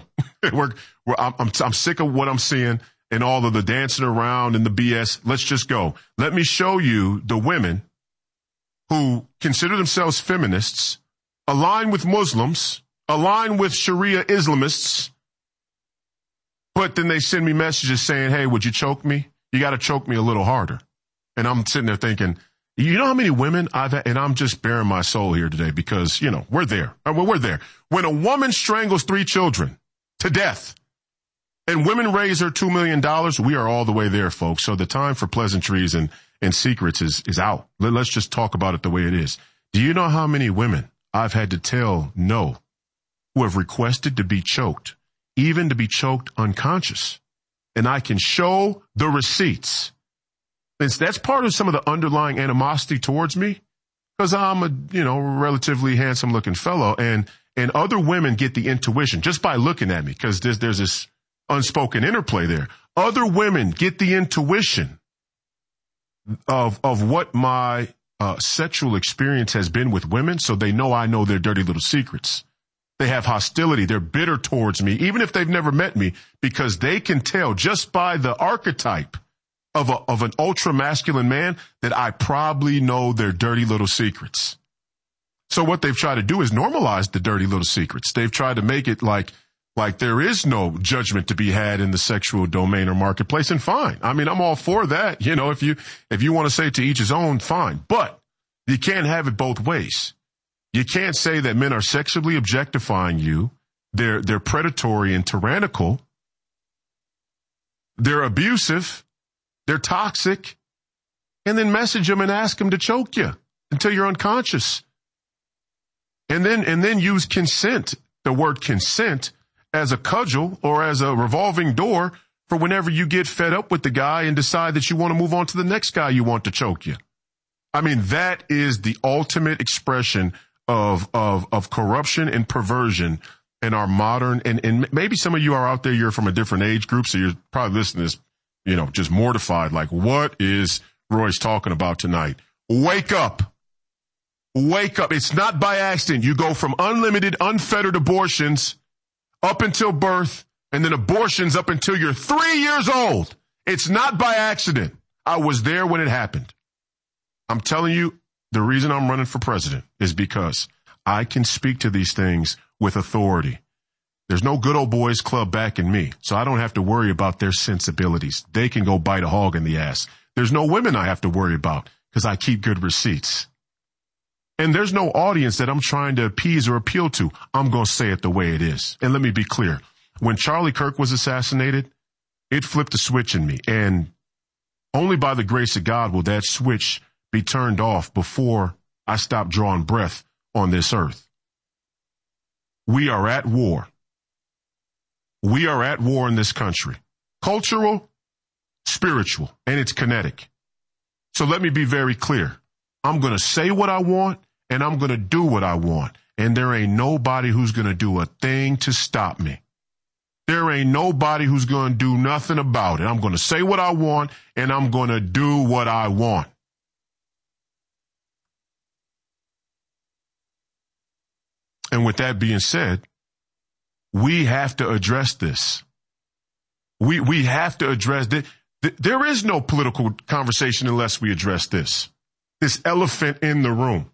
I'm sick of what I'm seeing and all of the dancing around and the BS. Let's just go. Let me show you the women who consider themselves feminists, align with Muslims, align with Sharia Islamists, but then they send me messages saying, hey, would you choke me? You got to choke me a little harder. And I'm sitting there thinking, you know how many women I've had, and I'm just bearing my soul here today because, we're there. We're there. When a woman strangles 3 children to death and women raise her $2 million, we are all the way there, folks. So the time for pleasantries and secrets is out. Let's just talk about it the way it is. Do you know how many women I've had to tell no who have requested to be choked, even to be choked unconscious? And I can show the receipts. That's part of some of the underlying animosity towards me because I'm a, relatively handsome looking fellow and other women get the intuition just by looking at me because there's this unspoken interplay there. Other women get the intuition of what my sexual experience has been with women. So they know I know their dirty little secrets. They have hostility. They're bitter towards me, even if they've never met me, because they can tell just by the archetype of an ultra masculine man that I probably know their dirty little secrets. So what they've tried to do is normalize the dirty little secrets. They've tried to make it like there is no judgment to be had in the sexual domain or marketplace. And fine. I mean, I'm all for that. If you want to say to each his own, fine. But you can't have it both ways. You can't say that men are sexually objectifying you. They're predatory and tyrannical. They're abusive. They're toxic, and then message them and ask them to choke you until you're unconscious. And then use consent, the word consent, as a cudgel or as a revolving door for whenever you get fed up with the guy and decide that you want to move on to the next guy you want to choke you. I mean, that is the ultimate expression of corruption and perversion in our modern, and maybe some of you are out there, you're from a different age group, so you're probably listening to this, just mortified, like, what is Royce talking about tonight? Wake up. Wake up. It's not by accident. You go from unlimited, unfettered abortions up until birth, and then abortions up until you're 3 years old. It's not by accident. I was there when it happened. I'm telling you, the reason I'm running for president is because I can speak to these things with authority. There's no good old boys club backing me, so I don't have to worry about their sensibilities. They can go bite a hog in the ass. There's no women I have to worry about because I keep good receipts. And there's no audience that I'm trying to appease or appeal to. I'm going to say it the way it is. And let me be clear. When Charlie Kirk was assassinated, it flipped a switch in me. And only by the grace of God will that switch be turned off before I stop drawing breath on this earth. we are at war. We are at war in this country. Cultural, spiritual, and it's kinetic. So let me be very clear. I'm going to say what I want, and I'm going to do what I want. And there ain't nobody who's going to do a thing to stop me. There ain't nobody who's going to do nothing about it. I'm going to say what I want, and I'm going to do what I want. And with that being said, we have to address this. We have to address this. There is no political conversation unless we address this elephant in the room.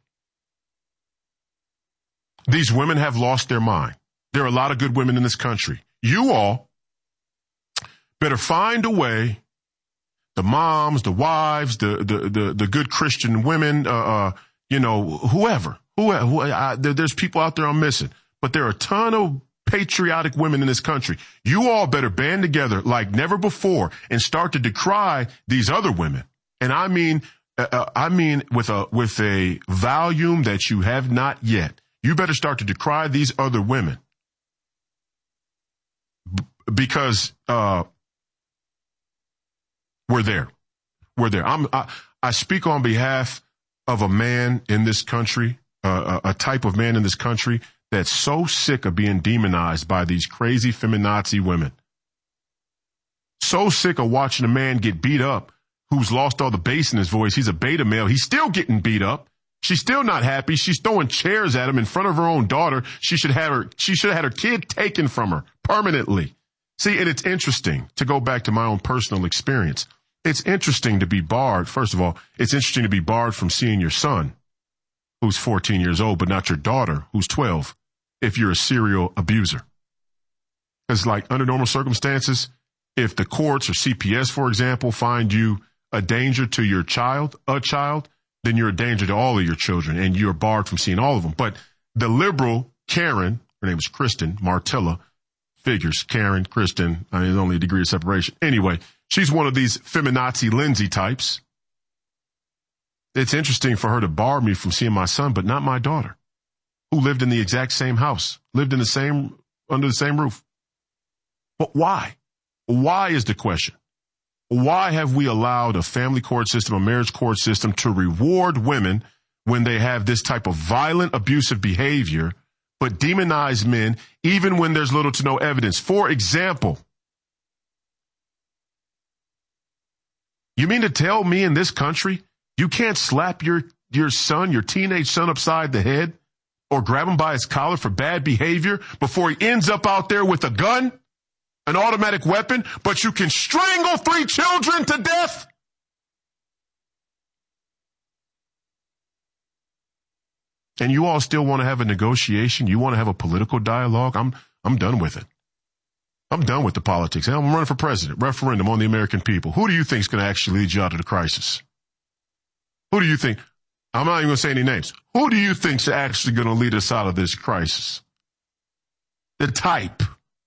These women have lost their mind. There are a lot of good women in this country. You all better find a way, the moms, the wives, the good Christian women, whoever. There's people out there I'm missing, but there are a ton of patriotic women in this country. You all better band together like never before and start to decry these other women. And I mean with a volume that you have not yet. You better start to decry these other women because we're there. We're there. I speak on behalf of a man in this country, a type of man in this country that's so sick of being demonized by these crazy feminazi women. So sick of watching a man get beat up who's lost all the bass in his voice. He's a beta male. He's still getting beat up. She's still not happy. She's throwing chairs at him in front of her own daughter. She should have had her kid taken from her permanently. See, and it's interesting to go back to my own personal experience. It's interesting to be barred. First of all, it's interesting to be barred from seeing your son, who's 14 years old, but not your daughter, who's 12, if you're a serial abuser. Because like under normal circumstances, if the courts or CPS, for example, find you a danger to your child, then you're a danger to all of your children, and you're barred from seeing all of them. But the liberal Karen, her name is Kristen Martella, figures Karen, Kristen, there's only a degree of separation. Anyway, she's one of these feminazi Lindsay types. It's interesting for her to bar me from seeing my son, but not my daughter, who lived in the exact same house, lived in under the same roof. But why? Why is the question? Why have we allowed a family court system, a marriage court system to reward women when they have this type of violent, abusive behavior, but demonize men even when there's little to no evidence? For example, you mean to tell me in this country you can't slap your son, your teenage son, upside the head or grab him by his collar for bad behavior before he ends up out there with a gun? An automatic weapon, but you can strangle 3 children to death? And you all still want to have a negotiation? You want to have a political dialogue? I'm done with it. I'm done with the politics. I'm running for president, referendum on the American people. Who do you think is going to actually lead you out of the crisis? Who do you think? I'm not even going to say any names. Who do you think is actually going to lead us out of this crisis? The type.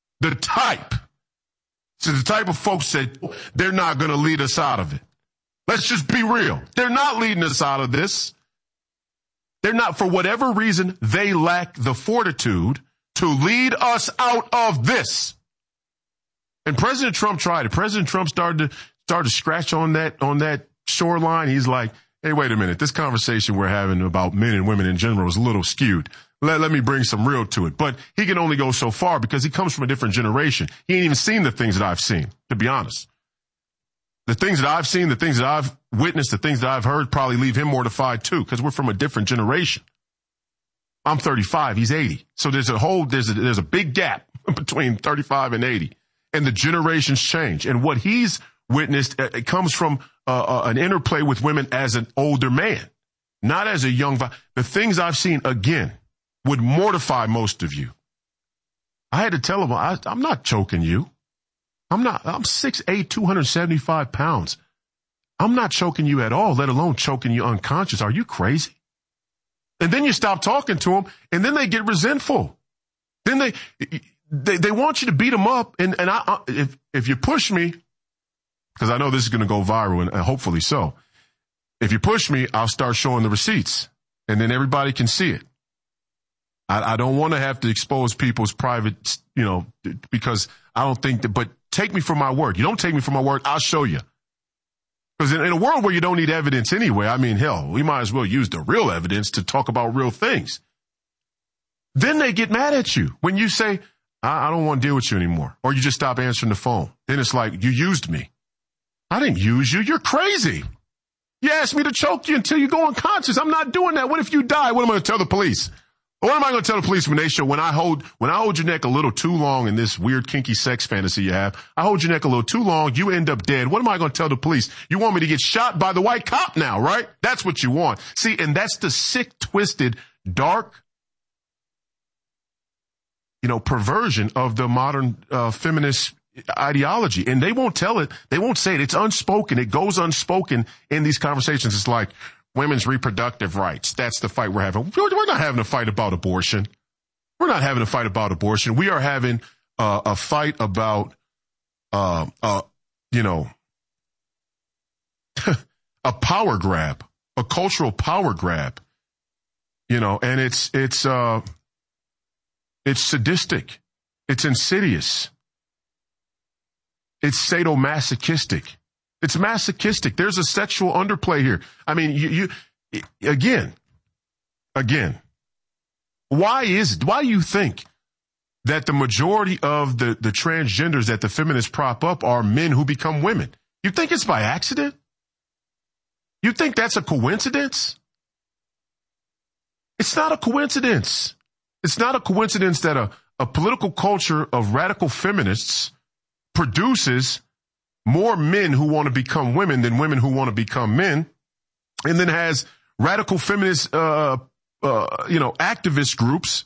So the type of folks that they're not going to lead us out of it. Let's just be real. They're not leading us out of this. They're not, for whatever reason, they lack the fortitude to lead us out of this. And President Trump tried it. President Trump started to scratch on that shoreline. He's like, hey, wait a minute. This conversation we're having about men and women in general is a little skewed. Let me bring some real to it. But he can only go so far because he comes from a different generation. He ain't even seen the things that I've seen, to be honest. The things that I've seen, the things that I've witnessed, the things that I've heard probably leave him mortified too, because we're from a different generation. I'm 35. He's 80. So there's a big gap between 35 and 80. And the generations change. And what he's witnessed, it comes from an interplay with women as an older man, not as a young. The things I've seen, again, would mortify most of you. I had to tell him, I'm not choking you. I'm 6'8", 275 pounds. I'm not choking you at all, let alone choking you unconscious. Are you crazy? And then you stop talking to them, and then they get resentful. Then they want you to beat them up. And if you push me, because I know this is going to go viral, and hopefully so. If you push me, I'll start showing the receipts, and then everybody can see it. I don't want to have to expose people's private, because I don't think that, but take me for my word. You don't take me for my word, I'll show you. Because in a world where you don't need evidence anyway, I mean, hell, we might as well use the real evidence to talk about real things. Then they get mad at you when you say, I don't want to deal with you anymore. Or you just stop answering the phone. Then it's like, you used me. I didn't use you. You're crazy. You asked me to choke you until you go unconscious. I'm not doing that. What if you die? What am I going to tell the police? What am I going to tell the police when they show, when I hold your neck a little too long in this weird kinky sex fantasy you have, I hold your neck a little too long, you end up dead. What am I going to tell the police? You want me to get shot by the white cop now, right? That's what you want. See, and that's the sick, twisted, dark, perversion of the modern feminist ideology. And they won't tell it. They won't say it. It's unspoken. It goes unspoken in these conversations. It's like women's reproductive rights. That's the fight we're having. We're not having a fight about abortion. We're not having a fight about abortion. We are having a fight about, a power grab, a cultural power grab, and it's sadistic. It's insidious. It's sadomasochistic. It's masochistic. There's a sexual underplay here. I mean, again, why do you think that the majority of the transgenders that the feminists prop up are men who become women? You think it's by accident? You think that's a coincidence? It's not a coincidence. It's not a coincidence that a political culture of radical feminists produces more men who want to become women than women who want to become men, and then has radical feminist, activist groups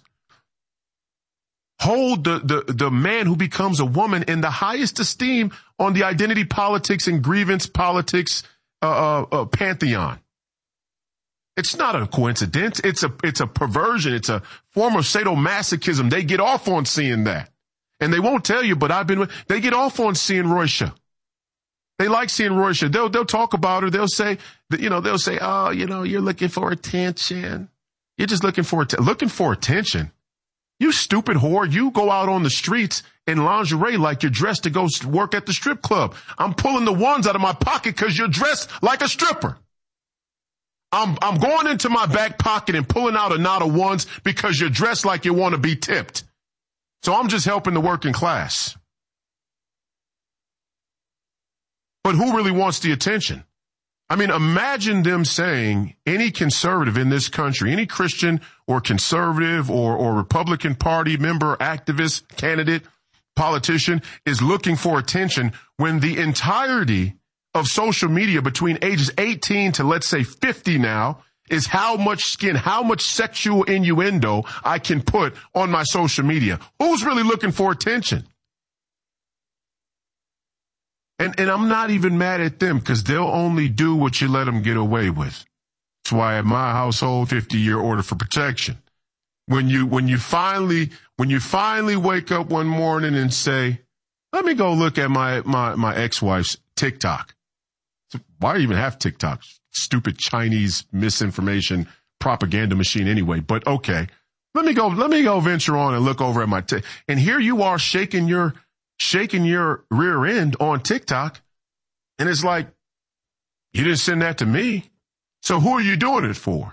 hold the man who becomes a woman in the highest esteem on the identity politics and grievance politics pantheon. It's not a coincidence. It's a perversion. It's a form of sadomasochism. They get off on seeing that. And they won't tell you, but they get off on seeing Roysha. They like seeing Roysha. They'll talk about her. They'll say, oh, you're looking for attention. You're just looking for attention. You stupid whore. You go out on the streets in lingerie like you're dressed to go work at the strip club. I'm pulling the ones out of my pocket because you're dressed like a stripper. I'm going into my back pocket and pulling out a knot of ones because you're dressed like you want to be tipped. So I'm just helping the working class. But who really wants the attention? I mean, imagine them saying any conservative in this country, any Christian or conservative or Republican Party member, activist, candidate, politician is looking for attention when the entirety of social media between ages 18 to, let's say, 50 now is how much sexual innuendo I can put on my social media. Who's really looking for attention? And I'm not even mad at them because they'll only do what you let them get away with. That's why at my household, 50-year order for protection. When you finally wake up one morning and say, let me go look at my ex-wife's TikTok. So why do you even have TikTok? Stupid Chinese misinformation propaganda machine anyway. But okay, let me go venture on and look over at my and here you are shaking your rear end on TikTok, and it's like, you didn't send that to me. So who are you doing it for?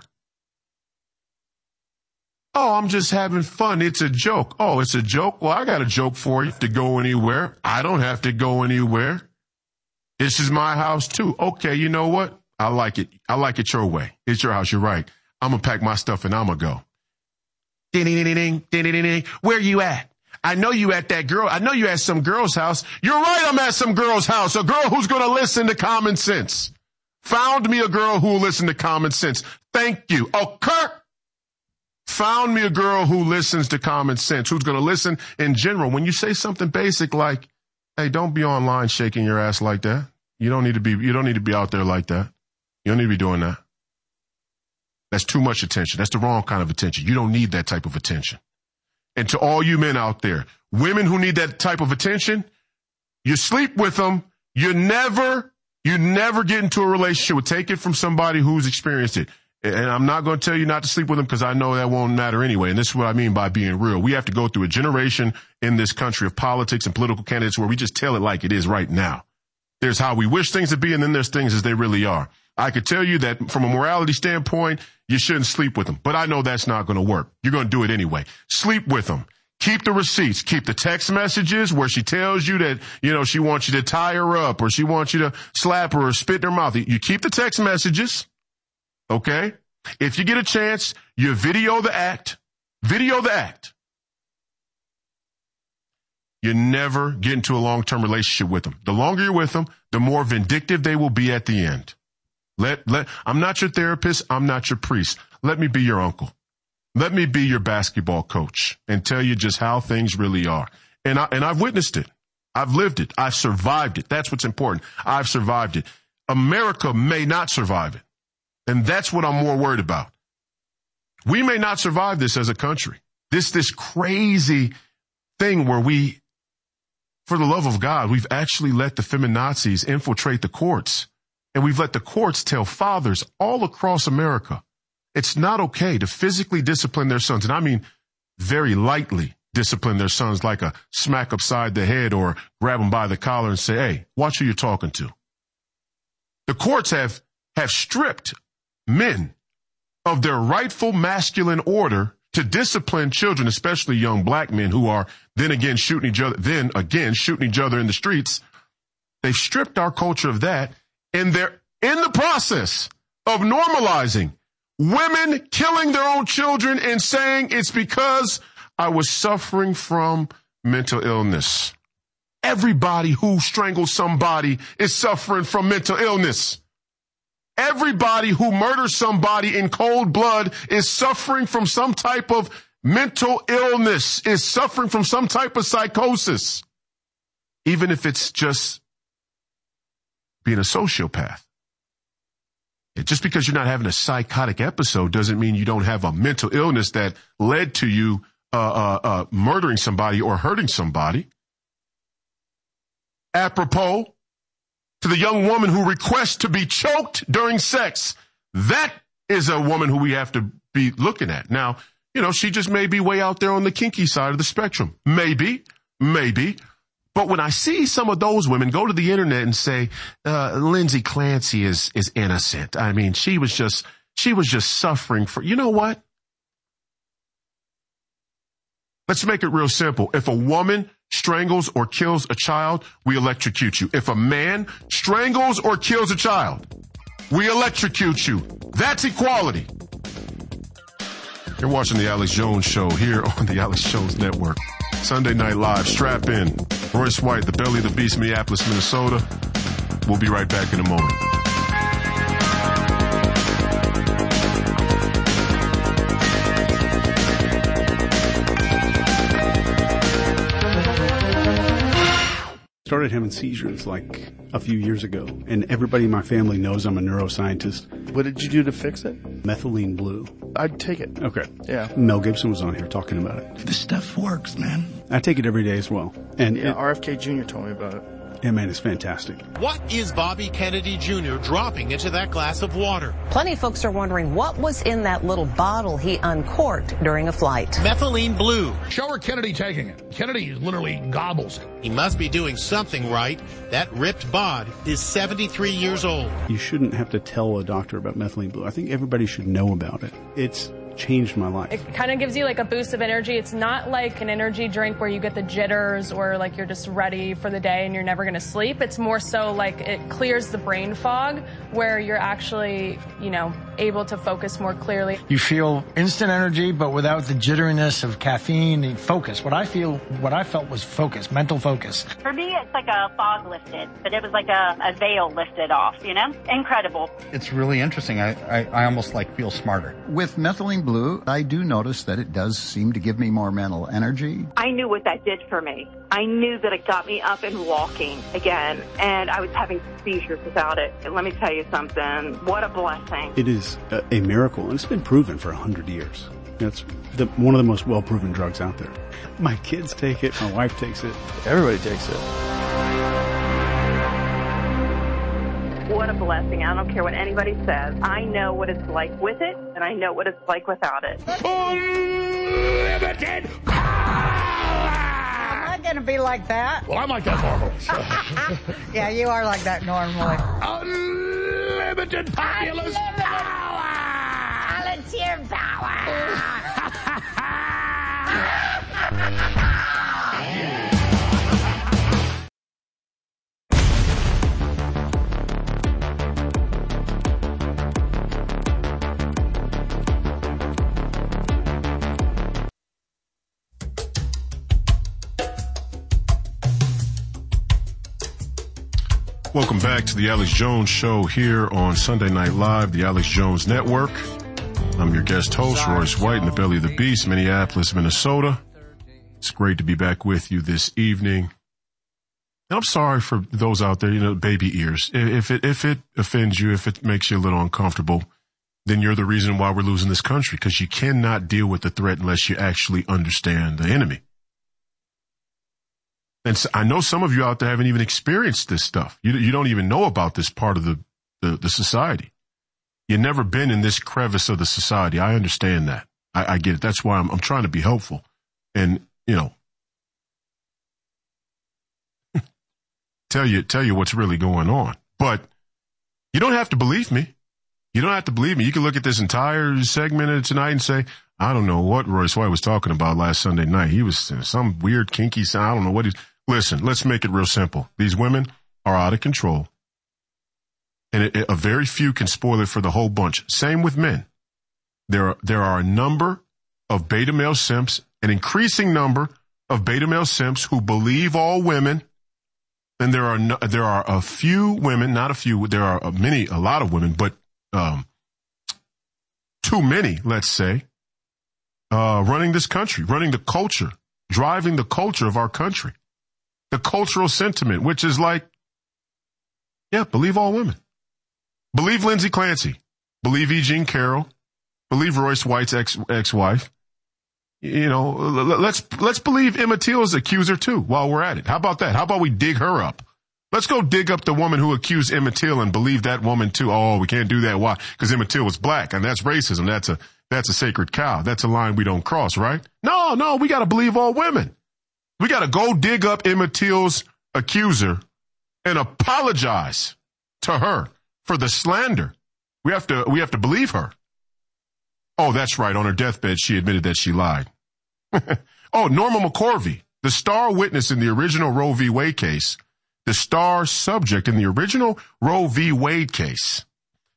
Oh, I'm just having fun. It's a joke. Oh, it's a joke? Well, I got a joke for you. To go anywhere. I don't have to go anywhere. This is my house too. Okay, you know what? I like it. I like it your way. It's your house. You're right. I'm going to pack my stuff and I'm going to go. Ding. Where you at? I know you at that girl. I know you at some girl's house. You're right. I'm at some girl's house. A girl who's going to listen to common sense. Found me a girl who will listen to common sense. Thank you. Oh, Kirk. Found me a girl who listens to common sense, who's going to listen in general. When you say something basic like, hey, don't be online shaking your ass like that. You don't need to be out there like that. You don't need to be doing that. That's too much attention. That's the wrong kind of attention. You don't need that type of attention. And to all you men out there, women who need that type of attention, you sleep with them. You never get into a relationship. Take it from somebody who's experienced it. And I'm not going to tell you not to sleep with them because I know that won't matter anyway. And this is what I mean by being real. We have to go through a generation in this country of politics and political candidates where we just tell it like it is right now. There's how we wish things to be, and then there's things as they really are. I could tell you that from a morality standpoint, you shouldn't sleep with them. But I know that's not going to work. You're going to do it anyway. Sleep with them. Keep the receipts. Keep the text messages where she tells you that, she wants you to tie her up or she wants you to slap her or spit in her mouth. You keep the text messages. Okay? If you get a chance, you video the act. Video the act. You never get into a long-term relationship with them. The longer you're with them, the more vindictive they will be at the end. I'm not your therapist. I'm not your priest. Let me be your uncle. Let me be your basketball coach and tell you just how things really are. And I've witnessed it. I've lived it. I've survived it. That's what's important. I've survived it. America may not survive it. And that's what I'm more worried about. We may not survive this as a country. This crazy thing where we, for the love of God, we've actually let the feminazis infiltrate the courts. And we've let the courts tell fathers all across America it's not okay to physically discipline their sons. And I mean very lightly discipline their sons, like a smack upside the head or grab them by the collar and say, hey, watch who you're talking to. The courts have stripped men of their rightful masculine order to discipline children, especially young black men who are then again shooting each other in the streets. They've stripped our culture of that, and they're in the process of normalizing women killing their own children and saying it's because I was suffering from mental illness. Everybody who strangles somebody is suffering from mental illness. Everybody who murders somebody in cold blood is suffering from some type of mental illness, is suffering from some type of psychosis, even if it's just being a sociopath. Just because you're not having a psychotic episode doesn't mean you don't have a mental illness that led to you murdering somebody or hurting somebody. Apropos to the young woman who requests to be choked during sex, that is a woman who we have to be looking at. Now, she just may be way out there on the kinky side of the spectrum. Maybe. But when I see some of those women go to the internet and say, Lindsay Clancy is innocent. I mean, she was just suffering for, you know what? Let's make it real simple. If a woman strangles or kills a child, we electrocute you. If a man strangles or kills a child, we electrocute you. That's equality. You're watching the Alex Jones Show here on the Alex Jones Network. Sunday Night Live, strap in. Royce White, the belly of the beast, Minneapolis, Minnesota. We'll be right back in a moment. Started having seizures like a few years ago, and everybody in my family knows I'm a neuroscientist. What did you do to fix it? Methylene Blue. I'd take it. Okay. Yeah. Mel Gibson was on here talking about it. This stuff works, man. I take it every day as well. And RFK Jr. told me about it. Yeah, man, it's fantastic. What is Bobby Kennedy Jr. dropping into that glass of water? Plenty of folks are wondering what was in that little bottle he uncorked during a flight. Methylene Blue. Show her Kennedy taking it. Kennedy literally gobbles it. He must be doing something right. That ripped bod is 73 years old. You shouldn't have to tell a doctor about Methylene Blue. I think everybody should know about it. It's changed my life. It kind of gives you like a boost of energy. It's not like an energy drink where you get the jitters or like you're just ready for the day and you're never going to sleep. It's more so like it clears the brain fog where you're actually, able to focus more clearly. You feel instant energy, but without the jitteriness of caffeine and focus. What I felt was focus, mental focus. For me, it's like a fog lifted, but it was like a veil lifted off, Incredible. It's really interesting. I almost feel smarter. With Methylene Blue, I do notice that it does seem to give me more mental energy. I knew what that did for me. I knew that it got me up and walking again, and I was having seizures without it. And let me tell you something, what a blessing. It is a miracle, and it's been proven for 100 years. It's one of the most well-proven drugs out there. My kids take it, my wife takes it. Everybody takes it. What one a blessing. I don't care what anybody says. I know what it's like with it, and I know what it's like without it. Unlimited power! I'm not going to be like that. Well, I'm like that normally. So. Yeah, you are like that normally. Unlimited populous power! Volunteer power! Welcome back to the Alex Jones Show here on Sunday Night Live, the Alex Jones Network. I'm your guest host, Royce White, in the belly of the beast, Minneapolis, Minnesota. It's great to be back with you this evening. And I'm sorry for those out there, baby ears. If it offends you, if it makes you a little uncomfortable, then you're the reason why we're losing this country, because you cannot deal with the threat unless you actually understand the enemy. And so I know some of you out there haven't even experienced this stuff. You don't even know about this part of the society. You've never been in this crevice of the society. I understand that. I get it. That's why I'm trying to be helpful. And, tell you what's really going on. But you don't have to believe me. You don't have to believe me. You can look at this entire segment of tonight and say, I don't know what Royce White was talking about last Sunday night. He was some weird kinky sound. I don't know what Listen, let's make it real simple. These women are out of control. And a very few can spoil it for the whole bunch. Same with men. There are a number of beta male simps, an increasing number of beta male simps who believe all women. And there are a few women, not a few, there are a lot of women, but too many, let's say, running this country, running the culture, driving the culture of our country. The cultural sentiment, which is like, believe all women. Believe Lindsay Clancy. Believe E. Jean Carroll. Believe Royce White's ex-wife. Let's believe Emmett Till's accuser too while we're at it. How about that? How about we dig her up? Let's go dig up the woman who accused Emmett Till and believe that woman too. Oh, we can't do that. Why? Because Emmett Till was black, and that's racism. That's a sacred cow. That's a line we don't cross, right? No, we got to believe all women. We got to go dig up Emmett Till's accuser and apologize to her for the slander. We have to believe her. Oh, that's right. On her deathbed, she admitted that she lied. Oh, Norma McCorvey, the star witness in the original Roe v. Wade case, the star subject in the original Roe v. Wade case,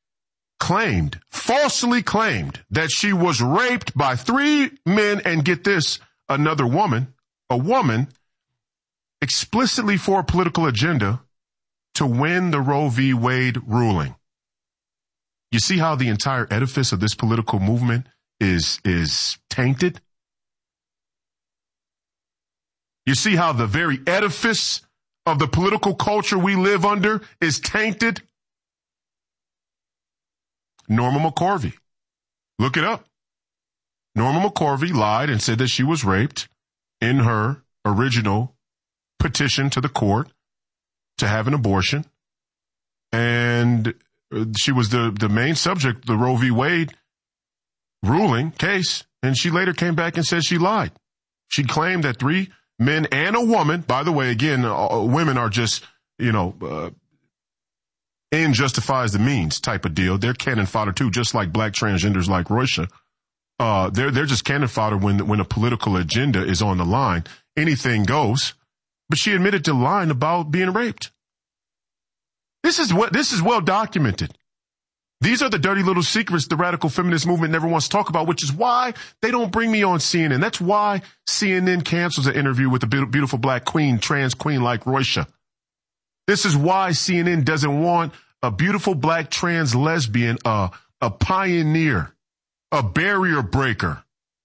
falsely claimed that she was raped by 3 men and, get this, another woman, a woman, explicitly for a political agenda to win the Roe v. Wade ruling. You see how the entire edifice of this political movement is tainted? You see how the very edifice of the political culture we live under is tainted? Norma McCorvey. Look it up. Norma McCorvey lied and said that she was raped in her original petition to the court to have an abortion. And she was the main subject, the Roe v. Wade ruling case. And she later came back and said she lied. She claimed that 3 men and a woman, by the way, again, women are just, end justifies the means type of deal. They're cannon fodder too, just like black transgenders like Roysha. They're just cannon fodder when a political agenda is on the line. Anything goes. But she admitted to lying about being raped. This is well documented. These are the dirty little secrets the radical feminist movement never wants to talk about, which is why they don't bring me on CNN. That's why CNN cancels an interview with a beautiful black queen, trans queen like Roysha. This is why CNN doesn't want a beautiful black trans lesbian, a pioneer, a barrier breaker,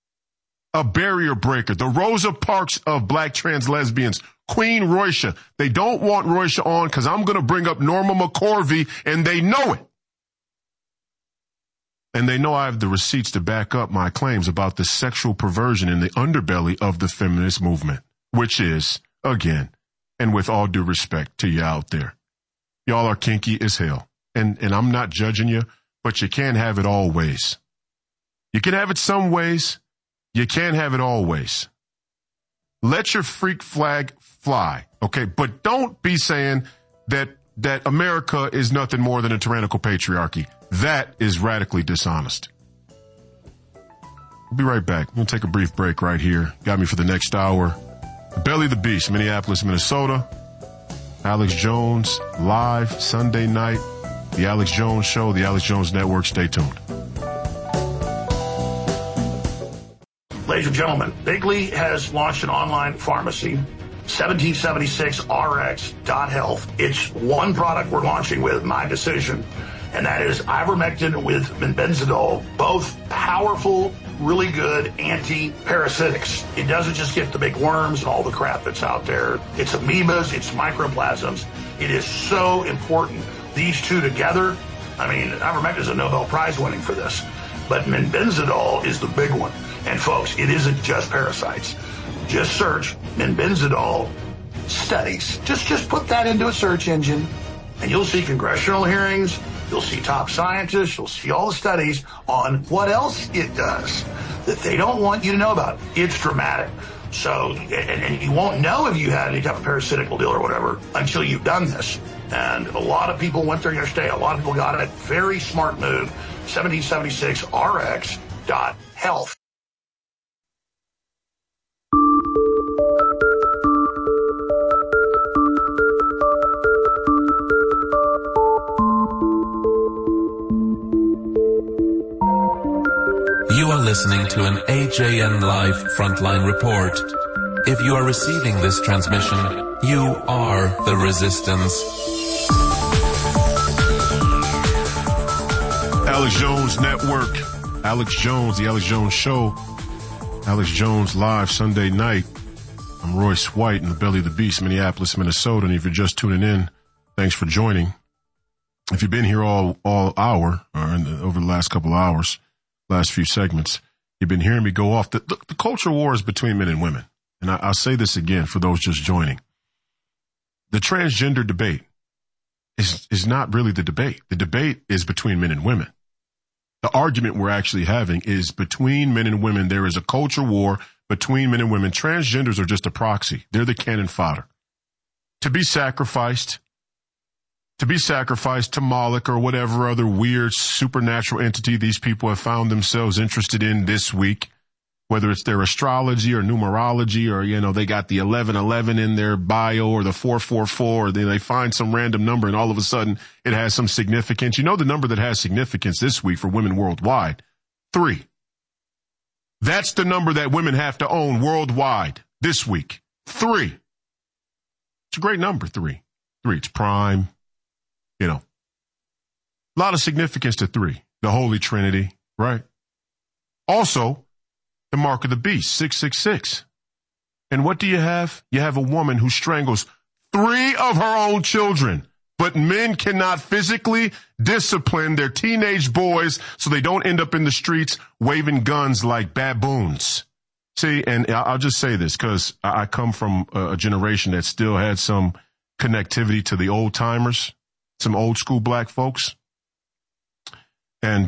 the Rosa Parks of black trans lesbians, Queen Roysha. They don't want Roysha on because I'm going to bring up Norma McCorvey, and they know it. And they know I have the receipts to back up my claims about the sexual perversion in the underbelly of the feminist movement, which is, again, and with all due respect to you out there, y'all are kinky as hell. and I'm not judging you, but you can't have it all ways. You can have it some ways. You can't have it all ways. Let your freak flag fly, okay? But don't be saying that America is nothing more than a tyrannical patriarchy. That is radically dishonest. We'll be right back. We'll take a brief break right here. Got me for the next hour. Belly the Beast, Minneapolis, Minnesota. Alex Jones, live Sunday night. The Alex Jones Show, the Alex Jones Network. Stay tuned. Ladies and gentlemen, Bigley has launched an online pharmacy, 1776rx.health. It's one product we're launching with, my decision, and that is ivermectin with benzidol, both powerful, really good anti-parasitics. It doesn't just get the big worms and all the crap that's out there. It's amoebas, it's microplasms. It is so important. These two together, I mean, ivermectin is a Nobel Prize winning for this, but benzidol is the big one. And folks, it isn't just parasites. Just search benzidol studies. Just put that into a search engine and you'll see congressional hearings. You'll see top scientists. You'll see all the studies on what else it does that they don't want you to know about. It's dramatic. So, and you won't know if you had any type of parasitical deal or whatever until you've done this. And a lot of people went there yesterday. A lot of people got it. Very smart move. 1776rx.health. You are listening to an AJN Live Frontline Report. If you are receiving this transmission, you are the resistance. Alex Jones Network. Alex Jones, the Alex Jones Show. Alex Jones live Sunday night. I'm Royce White in the belly of the beast, Minneapolis, Minnesota. And if you're just tuning in, thanks for joining. If you've been here all hour, or over the last couple of hours, last few segments, you've been hearing me go off. The culture war is between men and women. And I'll say this again for those just joining. The transgender debate is not really the debate. The debate is between men and women. The argument we're actually having is between men and women. There is a culture war between men and women. Transgenders are just a proxy. They're the cannon fodder. To be sacrificed to Moloch or whatever other weird supernatural entity these people have found themselves interested in this week, whether it's their astrology or numerology or, they got the 1111 in their bio or the 444, or they find some random number and all of a sudden it has some significance. You know the number that has significance this week for women worldwide? 3. That's the number that women have to own worldwide this week. 3. It's a great number, 3. 3, it's prime. A lot of significance to 3. The Holy Trinity, right? Also, the mark of the beast, 666. And what do you have? You have a woman who strangles 3 of her own children, but men cannot physically discipline their teenage boys so they don't end up in the streets waving guns like baboons. See, and I'll just say this because I come from a generation that still had some connectivity to the old timers. Some old school black folks. And,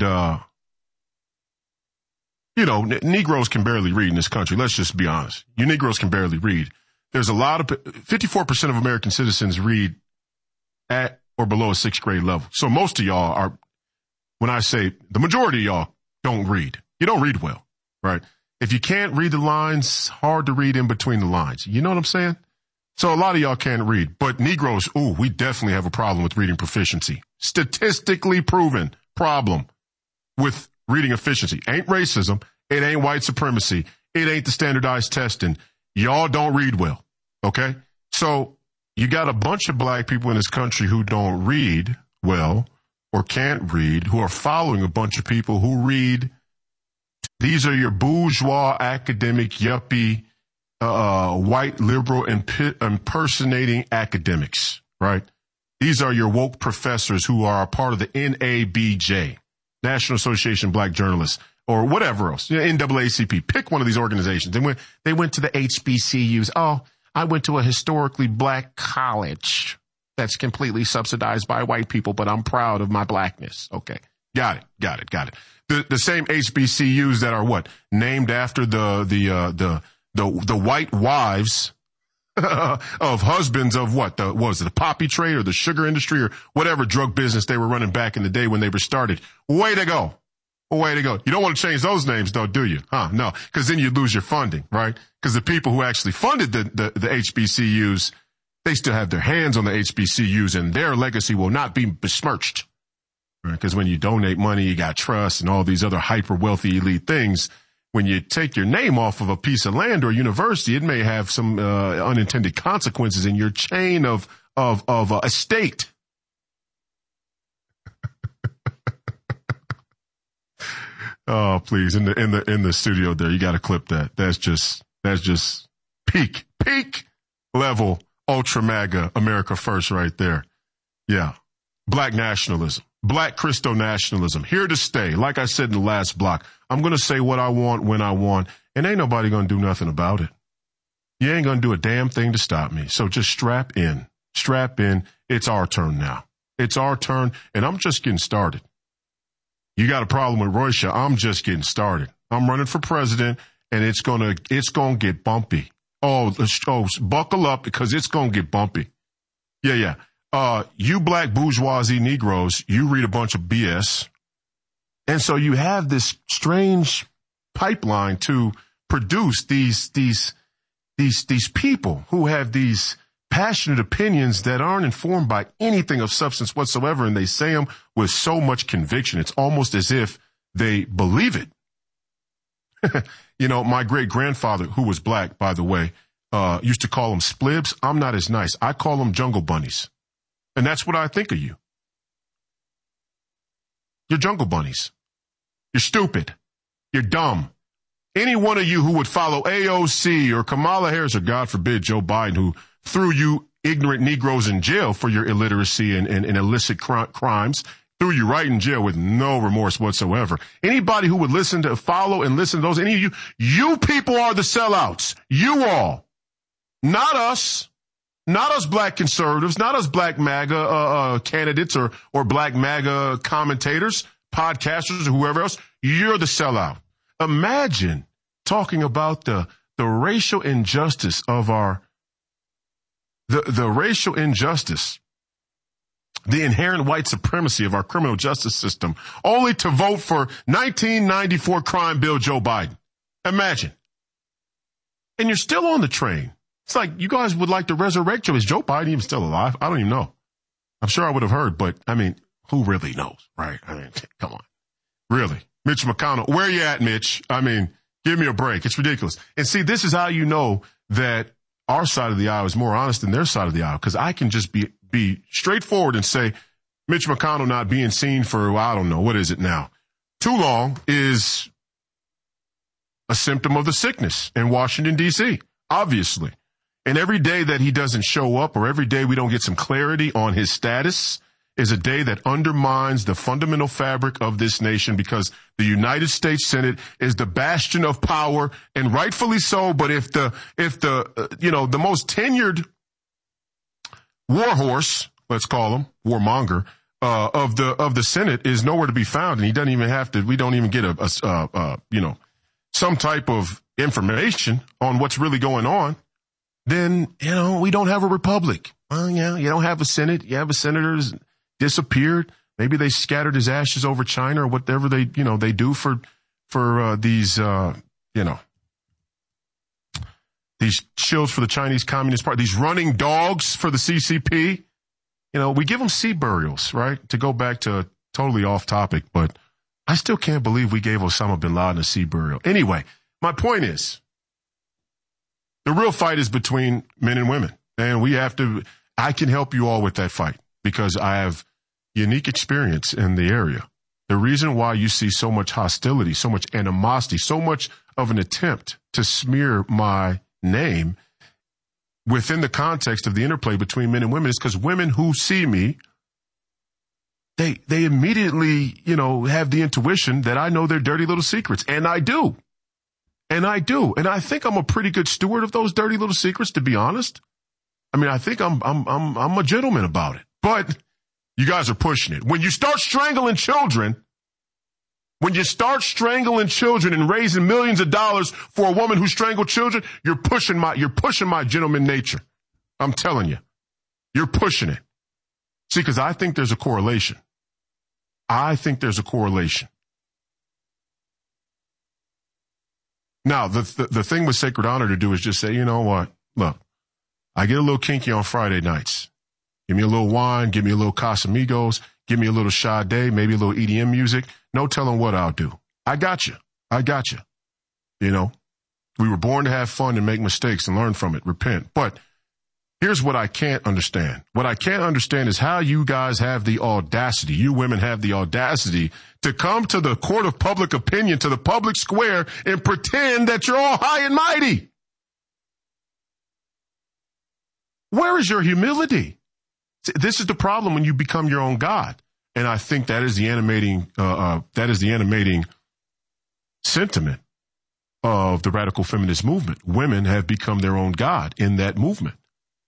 Negroes can barely read in this country. Let's just be honest. You Negroes can barely read. There's 54% of American citizens read at or below a 6th grade level. So most of y'all are, when I say the majority of y'all don't read, you don't read well, right? If you can't read the lines, hard to read in between the lines. You know what I'm saying? So a lot of y'all can't read, but Negroes, we definitely have a problem with reading proficiency. Statistically proven problem with reading efficiency. Ain't racism. It ain't white supremacy. It ain't the standardized testing. Y'all don't read well. Okay. So you got a bunch of black people in this country who don't read well or can't read, who are following a bunch of people who read. These are your bourgeois, academic, yuppie, white liberal impersonating academics, right? These are your woke professors who are a part of the NABJ, National Association of Black Journalists, or whatever else, NAACP. Pick one of these organizations. They went to the HBCUs. Oh, I went to a historically black college. that's completely subsidized by white people, but I'm proud of my blackness. Okay. Got it. The same HBCUs that are what? Named after the white wives of husbands of what? What was it, the poppy trade or the sugar industry or whatever drug business they were running back in the day when they were started. Way to go. You don't want to change those names though, do you? No, because then you lose your funding, right? Because the people who actually funded the HBCUs, they still have their hands on the HBCUs and their legacy will not be besmirched. Because when you donate money, you got trust and all these other hyper wealthy elite things. When you take your name off of a piece of land or university, it may have some unintended consequences in your chain of estate. Oh, please, in the studio there, you got to clip that. That's just peak level ultra MAGA America first right there. Yeah, black nationalism. Black Christo nationalism, here to stay. Like I said in the last block, I'm going to say what I want when I want, and ain't nobody going to do nothing about it. You ain't going to do a damn thing to stop me. So just strap in. It's our turn now. It's our turn, and I'm just getting started. You got a problem with Roysha, I'm just getting started. I'm running for president, and it's gonna get bumpy. Oh, buckle up because it's going to get bumpy. Yeah. You black bourgeoisie Negroes, you read a bunch of BS. And so you have this strange pipeline to produce these people who have these passionate opinions that aren't informed by anything of substance whatsoever. And they say them with so much conviction. It's almost as if they believe it. My great grandfather, who was black, by the way, used to call them splibs. I'm not as nice. I call them jungle bunnies. And that's what I think of you. You're jungle bunnies. You're stupid. You're dumb. Any one of you who would follow AOC or Kamala Harris or, God forbid, Joe Biden, who threw you ignorant Negroes in jail for your illiteracy and illicit crimes, threw you right in jail with no remorse whatsoever. Anybody who would follow and listen to those, any of you people are the sellouts. You all. Not us. Not us black conservatives, not us black MAGA candidates or black MAGA commentators, podcasters, or whoever else. You're the sellout. Imagine talking about the racial injustice of the racial injustice, the inherent white supremacy of our criminal justice system, only to vote for 1994 crime bill Joe Biden. Imagine. And you're still on the train. It's like you guys would like to resurrect Joe. Is Joe Biden even still alive? I don't even know. I'm sure I would have heard, but who really knows, right? Come on. Really? Mitch McConnell, where you at, Mitch? Give me a break. It's ridiculous. And see, this is how you know that our side of the aisle is more honest than their side of the aisle, because I can just be straightforward and say Mitch McConnell not being seen for, I don't know, what is it now? Too long is a symptom of the sickness in Washington, D.C., obviously. And every day that he doesn't show up or every day we don't get some clarity on his status is a day that undermines the fundamental fabric of this nation, because the United States Senate is the bastion of power, and rightfully so. But if the most tenured warhorse, let's call him warmonger, of the Senate is nowhere to be found, and he doesn't even have to, we don't even get some type of information on what's really going on, then, we don't have a republic. Well, you don't have a Senate. You have a senator who's disappeared. Maybe they scattered his ashes over China or whatever they do for these, these shills for the Chinese Communist Party, these running dogs for the CCP. We give them sea burials, right? To go back to totally off topic, but I still can't believe we gave Osama bin Laden a sea burial. Anyway, my point is, the real fight is between men and women, and I can help you all with that fight because I have unique experience in the area. The reason why you see so much hostility, so much animosity, so much of an attempt to smear my name within the context of the interplay between men and women is because women who see me, they immediately, have the intuition that I know their dirty little secrets, and I do. And I think I'm a pretty good steward of those dirty little secrets, to be honest. I mean, I think I'm a gentleman about it, but you guys are pushing it. When you start strangling children, and raising millions of dollars for a woman who strangled children, you're pushing my gentleman nature. I'm telling you, you're pushing it. See, because I think there's a correlation. Now, the thing with Sacred Honor to do is just say, you know what? Look, I get a little kinky on Friday nights. Give me a little wine, give me a little Casamigos, give me a little Sade, maybe a little EDM music. No telling what I'll do. I got you. You know, we were born to have fun and make mistakes and learn from it, repent. But here's what I can't understand. What I can't understand is how you guys have the audacity, you women have the audacity to come to the court of public opinion, to the public square, and pretend that you're all high and mighty. Where is your humility? This is the problem when you become your own God. And I think that is the animating sentiment of the radical feminist movement. Women have become their own God in that movement.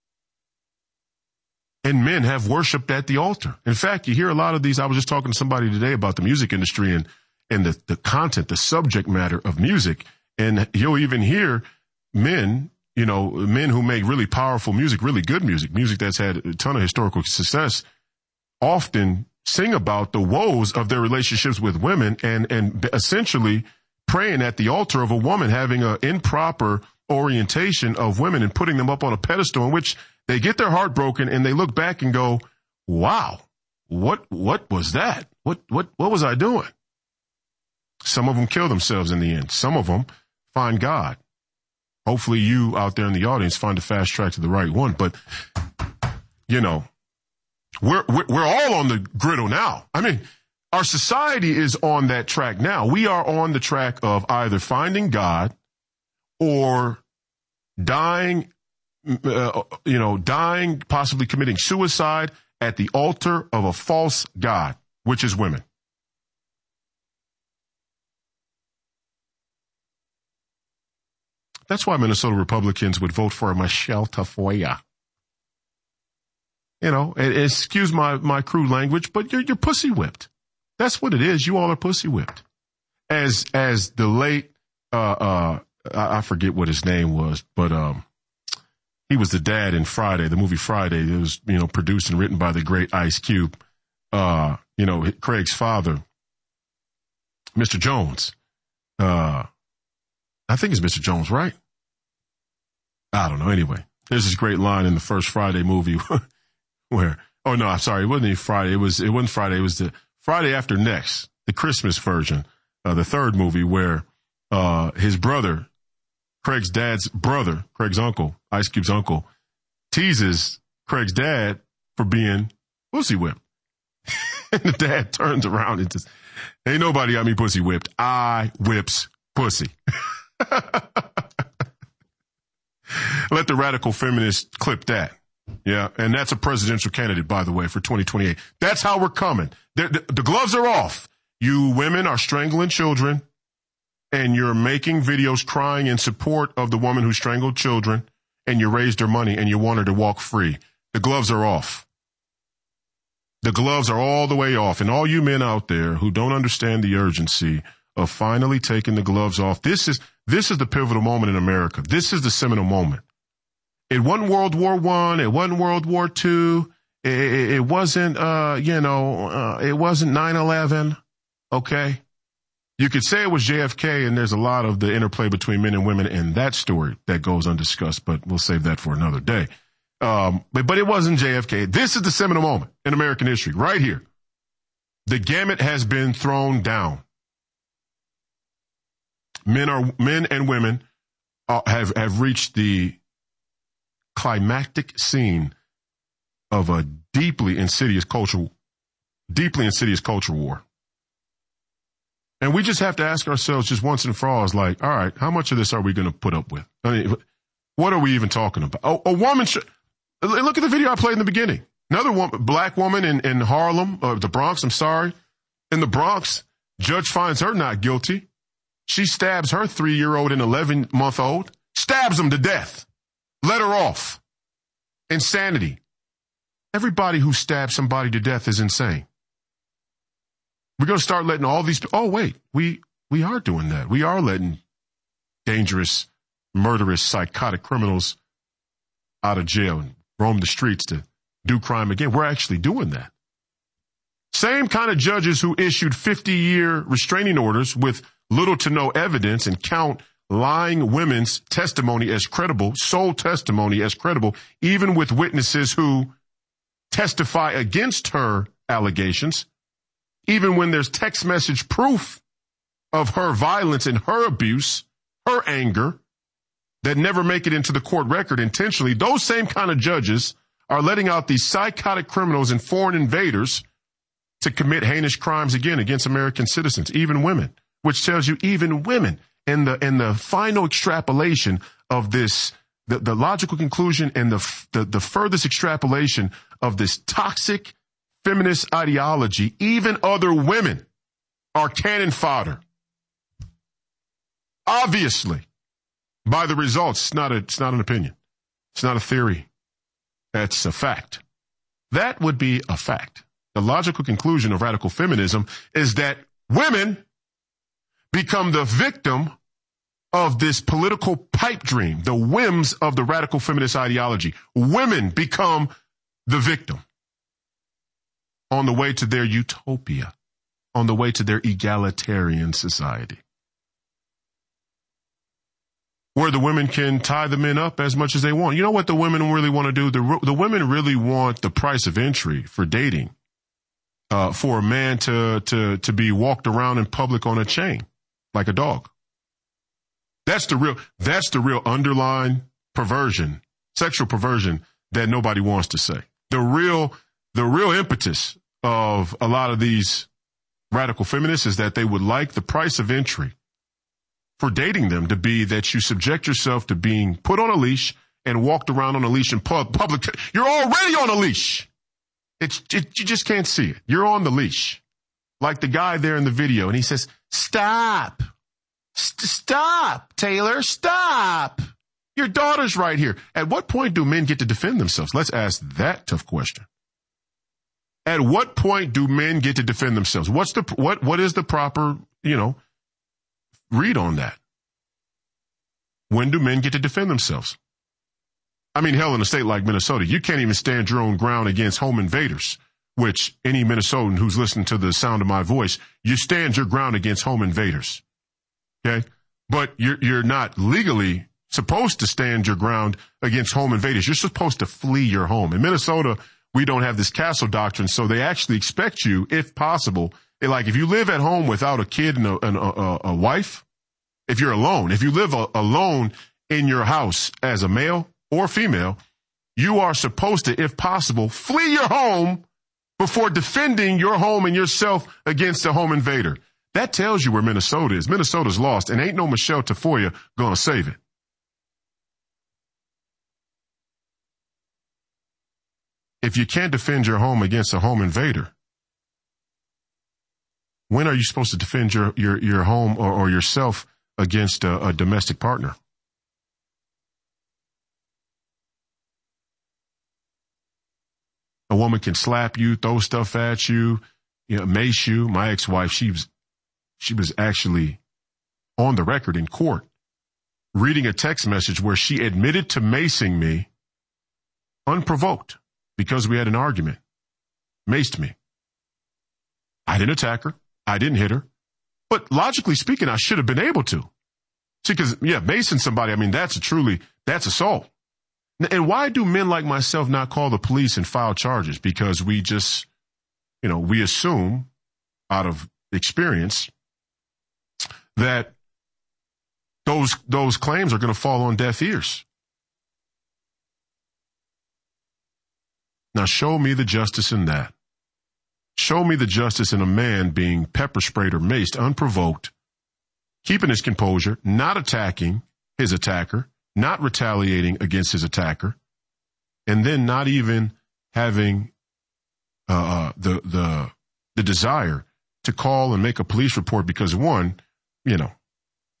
And men have worshiped at the altar. In fact, you hear a lot of these. I was just talking to somebody today about the music industry and the content, the subject matter of music. And you'll even hear men who make really powerful music, really good music that's had a ton of historical success, often sing about the woes of their relationships with women and essentially praying at the altar of a woman having an improper orientation of women and putting them up on a pedestal in which they get their heart broken and they look back and go, wow, what was that? What was I doing? Some of them kill themselves in the end. Some of them find God. Hopefully you out there in the audience find a fast track to the right one. But, you know, we're all on the griddle now. I mean, our society is on that track now. We are on the track of either finding God or dying, possibly committing suicide at the altar of a false God, which is women. That's why Minnesota Republicans would vote for Michelle Tafoya. You know, excuse my crude language, but you're pussy whipped. That's what it is. You all are pussy whipped. As the late, I forget what his name was, but, he was the dad in Friday, the movie Friday. It was, produced and written by the great Ice Cube. Craig's father, Mr. Jones. I think it's Mr. Jones, right? I don't know. Anyway, there's this great line in the first Friday movie where, oh no, I'm sorry. It wasn't even Friday. It wasn't Friday. It was the Friday after next, the Christmas version, the third movie where, his brother, Craig's dad's brother, Craig's uncle, Ice Cube's uncle, teases Craig's dad for being pussy whipped. And the dad turns around and says, ain't nobody got me pussy whipped. I whips pussy. Let the radical feminists clip that. Yeah, and that's a presidential candidate, by the way, for 2028. That's how we're coming. The gloves are off. You women are strangling children, and you're making videos crying in support of the woman who strangled children, and you raised her money, and you want her to walk free. The gloves are off. The gloves are all the way off. And all you men out there who don't understand the urgency of finally taking the gloves off, this is the pivotal moment in America. This is the seminal moment. It wasn't World War I. It wasn't World War II. It wasn't, it wasn't 9/11. Okay. You could say it was JFK, and there's a lot of the interplay between men and women in that story that goes undiscussed, but we'll save that for another day. But it wasn't JFK. This is the seminal moment in American history, right here. The gamut has been thrown down. Men and women have reached the climactic scene of a deeply insidious cultural war. And we just have to ask ourselves just once and for all, is like, all right, how much of this are we going to put up with? I mean, what are we even talking about? A woman look at the video I played in the beginning. Another woman, black woman in Harlem, the Bronx, I'm sorry. In the Bronx, judge finds her not guilty. She stabs her 3-year-old and 11-month-old, stabs them to death. Let her off. Insanity. Everybody who stabs somebody to death is insane. We're going to start letting all these, oh wait, we are doing that. We are letting dangerous, murderous, psychotic criminals out of jail and roam the streets to do crime again. We're actually doing that. Same kind of judges who issued 50-year restraining orders with little to no evidence and count lying women's testimony as credible, sole testimony as credible, even with witnesses who testify against her allegations, even when there's text message proof of her violence and her abuse, her anger, that never make it into the court record intentionally. Those same kind of judges are letting out these psychotic criminals and foreign invaders to commit heinous crimes again against American citizens, even women, which tells you even women. And the final extrapolation of this, the logical conclusion and the furthest extrapolation of this toxic feminist ideology, even other women are cannon fodder. Obviously, by the results, it's not an opinion. It's not a theory. That's a fact. That would be a fact. The logical conclusion of radical feminism is that women become the victim of this political pipe dream, the whims of the radical feminist ideology. Women become the victim on the way to their utopia, on the way to their egalitarian society, where the women can tie the men up as much as they want. You know what the women really want to do? The women really want the price of entry for dating, for a man to be walked around in public on a chain like a dog. That's the real underlying perversion, sexual perversion that nobody wants to say. The real impetus of a lot of these radical feminists is that they would like the price of entry for dating them to be that you subject yourself to being put on a leash and walked around on a leash in public. You're already on a leash. You just can't see it. You're on the leash. Like the guy there in the video, and he says, stop. Stop, Taylor, stop. Your daughter's right here. At what point do men get to defend themselves? Let's ask that tough question. At what point do men get to defend themselves? What is the proper, read on that? When do men get to defend themselves? I mean, hell, in a state like Minnesota, you can't even stand your own ground against home invaders, which any Minnesotan who's listening to the sound of my voice, you stand your ground against home invaders. Okay? But you're not legally supposed to stand your ground against home invaders. You're supposed to flee your home. In Minnesota, we don't have this castle doctrine, so they actually expect you, if possible, like if you live at home without a kid and a wife, if you're alone, if you live alone in your house as a male or female, you are supposed to, if possible, flee your home before defending your home and yourself against a home invader. That tells you where Minnesota is. Minnesota's lost, and ain't no Michelle Tafoya gonna save it. If you can't defend your home against a home invader, when are you supposed to defend your home or yourself against a domestic partner? A woman can slap you, throw stuff at you, mace you. My ex-wife, she was actually on the record in court reading a text message where she admitted to macing me unprovoked because we had an argument. Maced me. I didn't attack her. I didn't hit her. But logically speaking, I should have been able to. See, because, macing somebody, I mean, that's assault. And why do men like myself not call the police and file charges? Because we just, we assume out of experience that those claims are going to fall on deaf ears. Now show me the justice in that. Show me the justice in a man being pepper sprayed or maced unprovoked, keeping his composure, not attacking his attacker, not retaliating against his attacker, and then not even having the desire to call and make a police report because, one,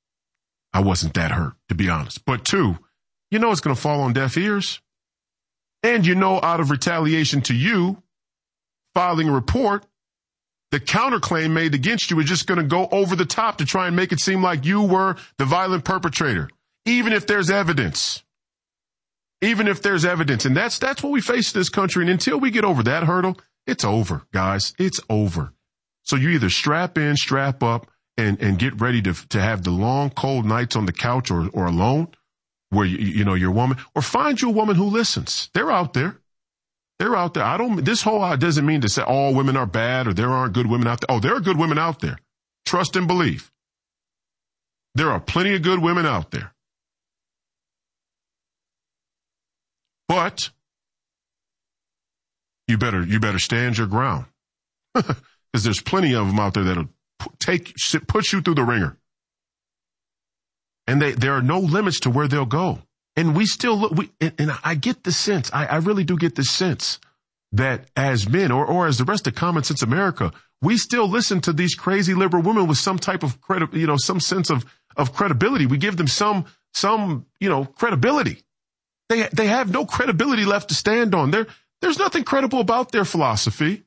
I wasn't that hurt, to be honest. But two, it's going to fall on deaf ears. And out of retaliation to you filing a report, the counterclaim made against you is just going to go over the top to try and make it seem like you were the violent perpetrator, even if there's evidence. Even if there's evidence. And that's what we face in this country. And until we get over that hurdle, it's over, guys. It's over. So you either strap in, strap up, and get ready to have the long, cold nights on the couch or alone where, your woman, or find you a woman who listens. They're out there. They're out there. This whole doesn't mean to say all women are bad or there aren't good women out there. Oh, there are good women out there. Trust and believe. There are plenty of good women out there. But you better stand your ground because there's plenty of them out there that'll push you through the ringer. And there are no limits to where they'll go. And we still look, and I get the sense, I really do get the sense that as men or as the rest of Common Sense America, we still listen to these crazy liberal women with some type of some sense of credibility. We give them some credibility. They have no credibility left to stand on. There's nothing credible about their philosophy.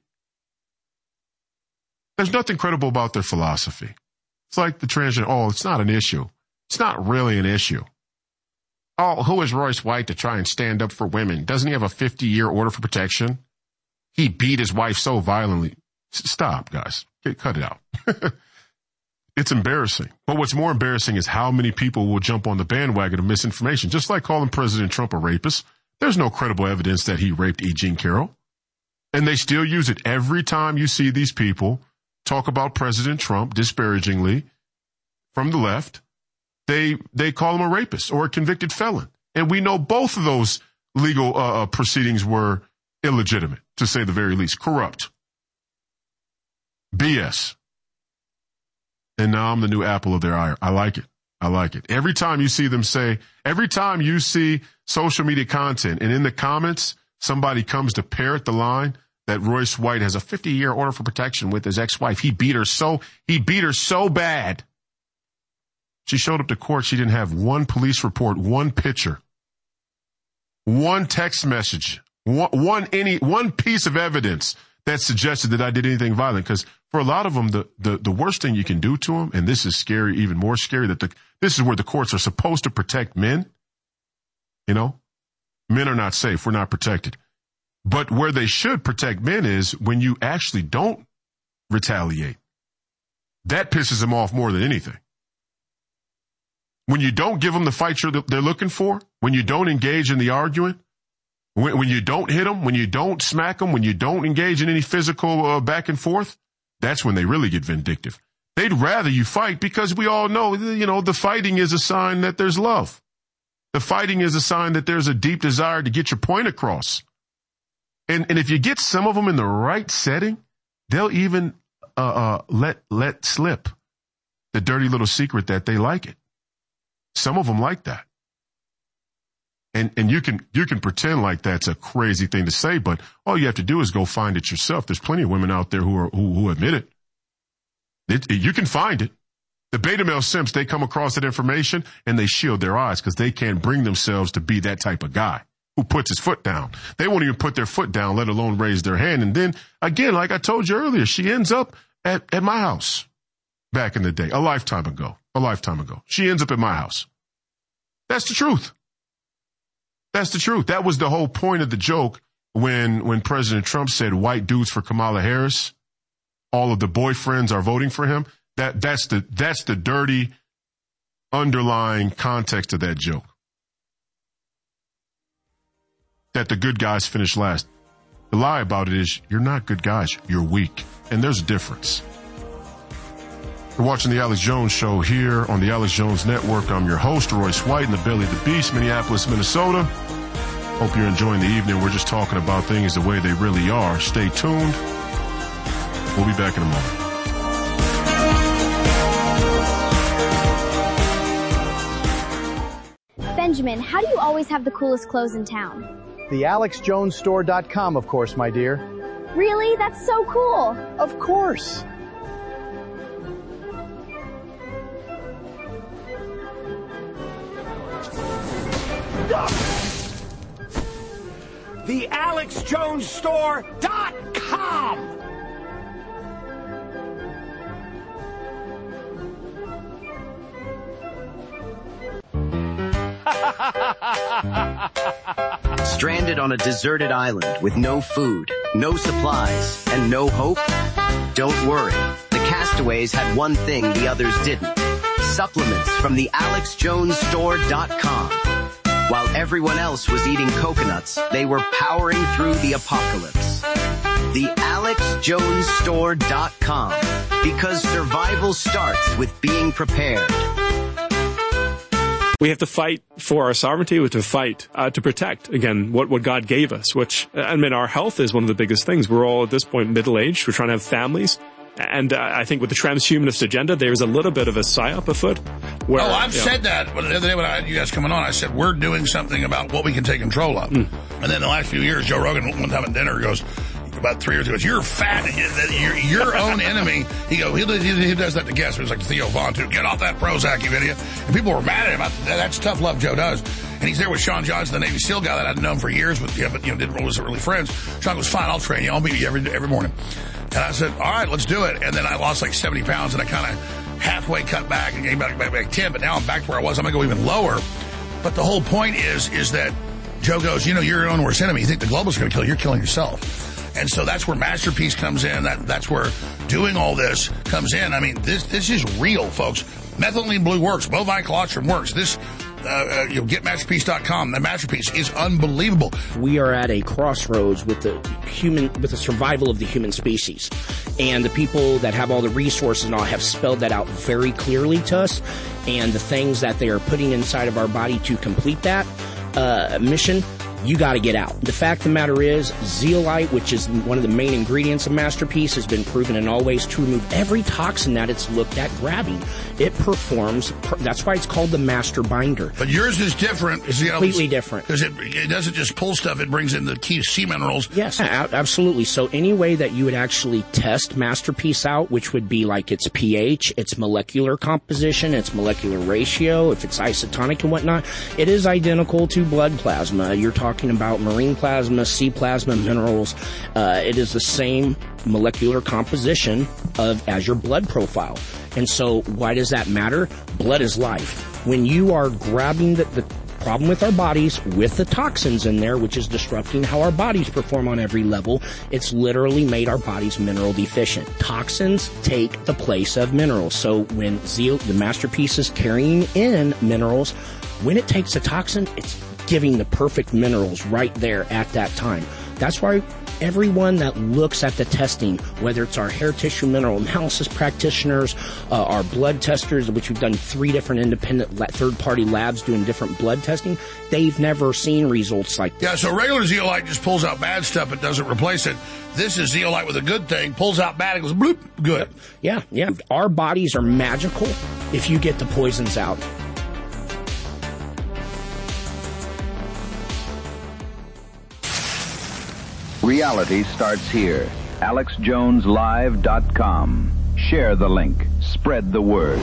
There's nothing credible about their philosophy. It's like the transgender. Oh, it's not an issue. It's not really an issue. Oh, who is Royce White to try and stand up for women? Doesn't he have a 50-year order for protection? He beat his wife so violently. Stop, guys. Cut it out. It's embarrassing. But what's more embarrassing is how many people will jump on the bandwagon of misinformation, just like calling President Trump a rapist. There's no credible evidence that he raped E. Jean Carroll. And they still use it every time you see these people talk about President Trump disparagingly from the left. They call him a rapist or a convicted felon. And we know both of those legal proceedings were illegitimate, to say the very least, corrupt. BS. And now I'm the new apple of their eye. I like it. I like it. Every time you see social media content and in the comments, somebody comes to parrot the line that Royce White has a 50-year order for protection with his ex-wife. He beat her so bad. She showed up to court. She didn't have one police report, one picture, one text message, one piece of evidence that suggested that I did anything violent. Because for a lot of them, the worst thing you can do to them, and this is scary, even more scary, this is where the courts are supposed to protect men. Men are not safe. We're not protected. But where they should protect men is when you actually don't retaliate. That pisses them off more than anything. When you don't give them the fight they're looking for, when you don't engage in the arguing, when you don't hit them, when you don't smack them, when you don't engage in any physical back and forth, that's when they really get vindictive. They'd rather you fight because we all know, the fighting is a sign that there's love. The fighting is a sign that there's a deep desire to get your point across. And if you get some of them in the right setting, they'll even let slip the dirty little secret that they like it. Some of them like that. And you can pretend like that's a crazy thing to say, but all you have to do is go find it yourself. There's plenty of women out there who admit it. You can find it. The beta male simps, they come across that information and they shield their eyes because they can't bring themselves to be that type of guy who puts his foot down. They won't even put their foot down, let alone raise their hand. And then again, like I told you earlier, she ends up at my house back in the day, a lifetime ago. She ends up at my house. That's the truth. That's the truth. That was the whole point of the joke when President Trump said white dudes for Kamala Harris, all of the boyfriends are voting for him. That's the dirty underlying context of that joke. That the good guys finish last. The lie about it is you're not good guys. You're weak. And there's a difference. You're watching the Alex Jones Show here on the Alex Jones Network. I'm your host, Royce White, in the belly of the beast, Minneapolis, Minnesota. Hope you're enjoying the evening. We're just talking about things the way they really are. Stay tuned. We'll be back in a moment. Benjamin, how do you always have the coolest clothes in town? The AlexJonesStore.com, of course, my dear. Really? That's so cool. Of course. TheAlexJonesStore.com. Stranded on a deserted island with no food, no supplies, and no hope? Don't worry. The castaways had one thing the others didn't. Supplements from the AlexJonesStore.com. While everyone else was eating coconuts, they were powering through the apocalypse. The AlexJonesStore.com. Because survival starts with being prepared. We have to fight for our sovereignty. We have to fight to protect, again, what God gave us, which, I mean, our health is one of the biggest things. We're all, at this point, middle-aged. We're trying to have families. And I think with the transhumanist agenda, there's a little bit of a psyop afoot. Where, I've said that. But the other day when I had you guys coming on, I said, we're doing something about what we can take control of. And then the last few years, Joe Rogan, one time at dinner, goes, about 3 years ago, you're fat, you're your own enemy. He does that to guests. It was like Theo Vaughn, too. Get off that Prozac, you idiot. And people were mad at him. That's tough love Joe does. And he's there with Sean Johnson, the Navy SEAL guy that I'd known for years, but wasn't really friends. Sean goes, fine, I'll train you. I'll meet you every morning. And I said, all right, let's do it. And then I lost like 70 pounds, and I kind of halfway cut back and gained back 10, but now I'm back to where I was. I'm going to go even lower. But the whole point is that Joe goes, you're your own worst enemy. You think the globalists are going to kill you. You're killing yourself. And so that's where Masterpiece comes in. That's where doing all this comes in. I mean, this is real, folks. Methylene blue works. Bovine colostrum works. This, get Masterpiece.com. The Masterpiece is unbelievable. We are at a crossroads with the survival of the human species. And the people that have all the resources and all have spelled that out very clearly to us. And the things that they are putting inside of our body to complete that mission, you got to get out. The fact of the matter is, zeolite, which is one of the main ingredients of Masterpiece, has been proven in all ways to remove every toxin that it's looked at grabbing. It performs, that's why it's called the Master Binder. But yours is different. It's completely different. Because it doesn't just pull stuff, it brings in the key sea minerals. Yes, absolutely. So any way that you would actually test Masterpiece out, which would be like its pH, its molecular composition, its molecular ratio, if it's isotonic and whatnot, it is identical to blood plasma. You're talking about marine plasma, sea plasma, minerals. It is the same molecular composition as your blood profile. And so why does that matter? Blood is life. When you are grabbing the problem with our bodies with the toxins in there, which is disrupting how our bodies perform on every level, it's literally made our bodies mineral deficient. Toxins take the place of minerals. So when the Masterpiece is carrying in minerals, when it takes a toxin, it's giving the perfect minerals right there at that time. That's why everyone that looks at the testing, whether it's our hair tissue mineral analysis practitioners, our blood testers, which we've done 3 different independent third-party labs doing different blood testing, they've never seen results like this. Yeah, so regular zeolite just pulls out bad stuff. It doesn't replace it. This is zeolite with a good thing, pulls out bad, it goes bloop, good. Yeah. Our bodies are magical if you get the poisons out. Reality starts here. AlexJonesLive.com. Share the link. Spread the word.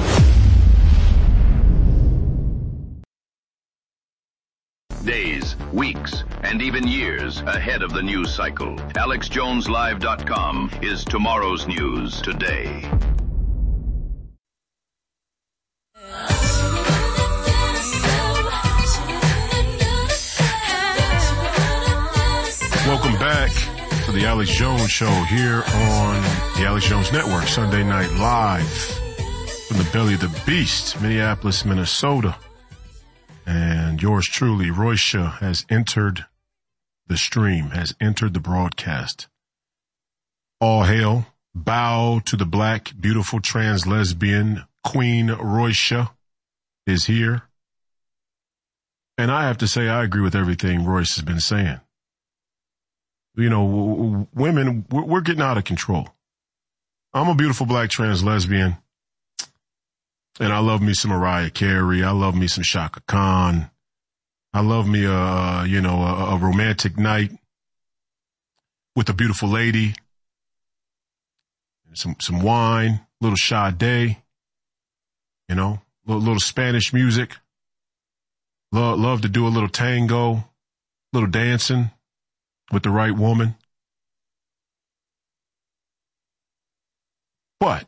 Days, weeks, and even years ahead of the news cycle. AlexJonesLive.com is tomorrow's news today. Welcome back to the Alex Jones Show here on the Alex Jones Network, Sunday Night Live from the belly of the beast, Minneapolis, Minnesota. And yours truly, Roysha, has entered the stream, has entered the broadcast. All hail, bow to the black, beautiful trans lesbian Queen Roysha is here. And I have to say, I agree with everything Royce has been saying. You know, women, we're getting out of control. I'm a beautiful black trans lesbian, and I love me some Mariah Carey. I love me some Shaka Khan. I love me a romantic night with a beautiful lady, some wine, little Sade, little Spanish music. Love to do a little tango, little dancing. with the right woman. But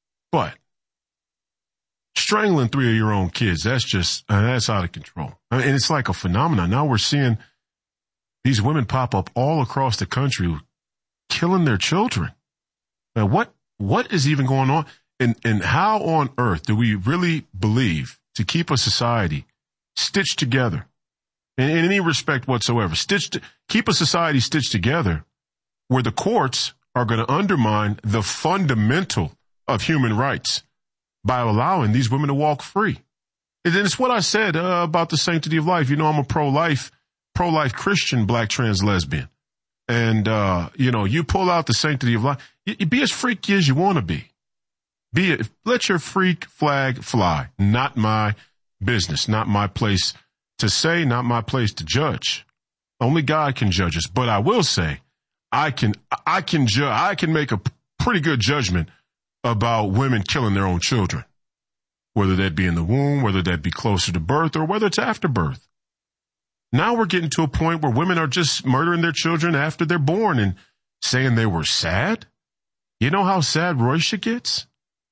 strangling 3 of your own kids, that's out of control. And it's like a phenomenon. Now we're seeing these women pop up all across the country killing their children. Now, what is even going on? And how on earth do we really believe to keep a society stitched together in any respect whatsoever, keep a society stitched together where the courts are going to undermine the fundamental of human rights by allowing these women to walk free? And it's what I said about the sanctity of life. You know, I'm a pro-life Christian black trans lesbian. And, you pull out the sanctity of life. You be as freaky as you want to be. Let your freak flag fly. Not my business, not my place to say, not my place to judge. Only God can judge us. But I will say, I can make a pretty good judgment about women killing their own children, whether that be in the womb, whether that be closer to birth, or whether it's after birth. Now we're getting to a point where women are just murdering their children after they're born and saying they were sad. You know how sad Roysha gets?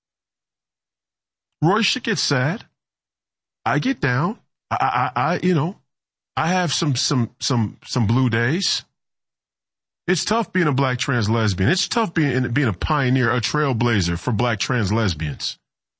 Roysha gets sad. I get down. I have some blue days. It's tough being a black trans lesbian. It's tough being a pioneer, a trailblazer for black trans lesbians.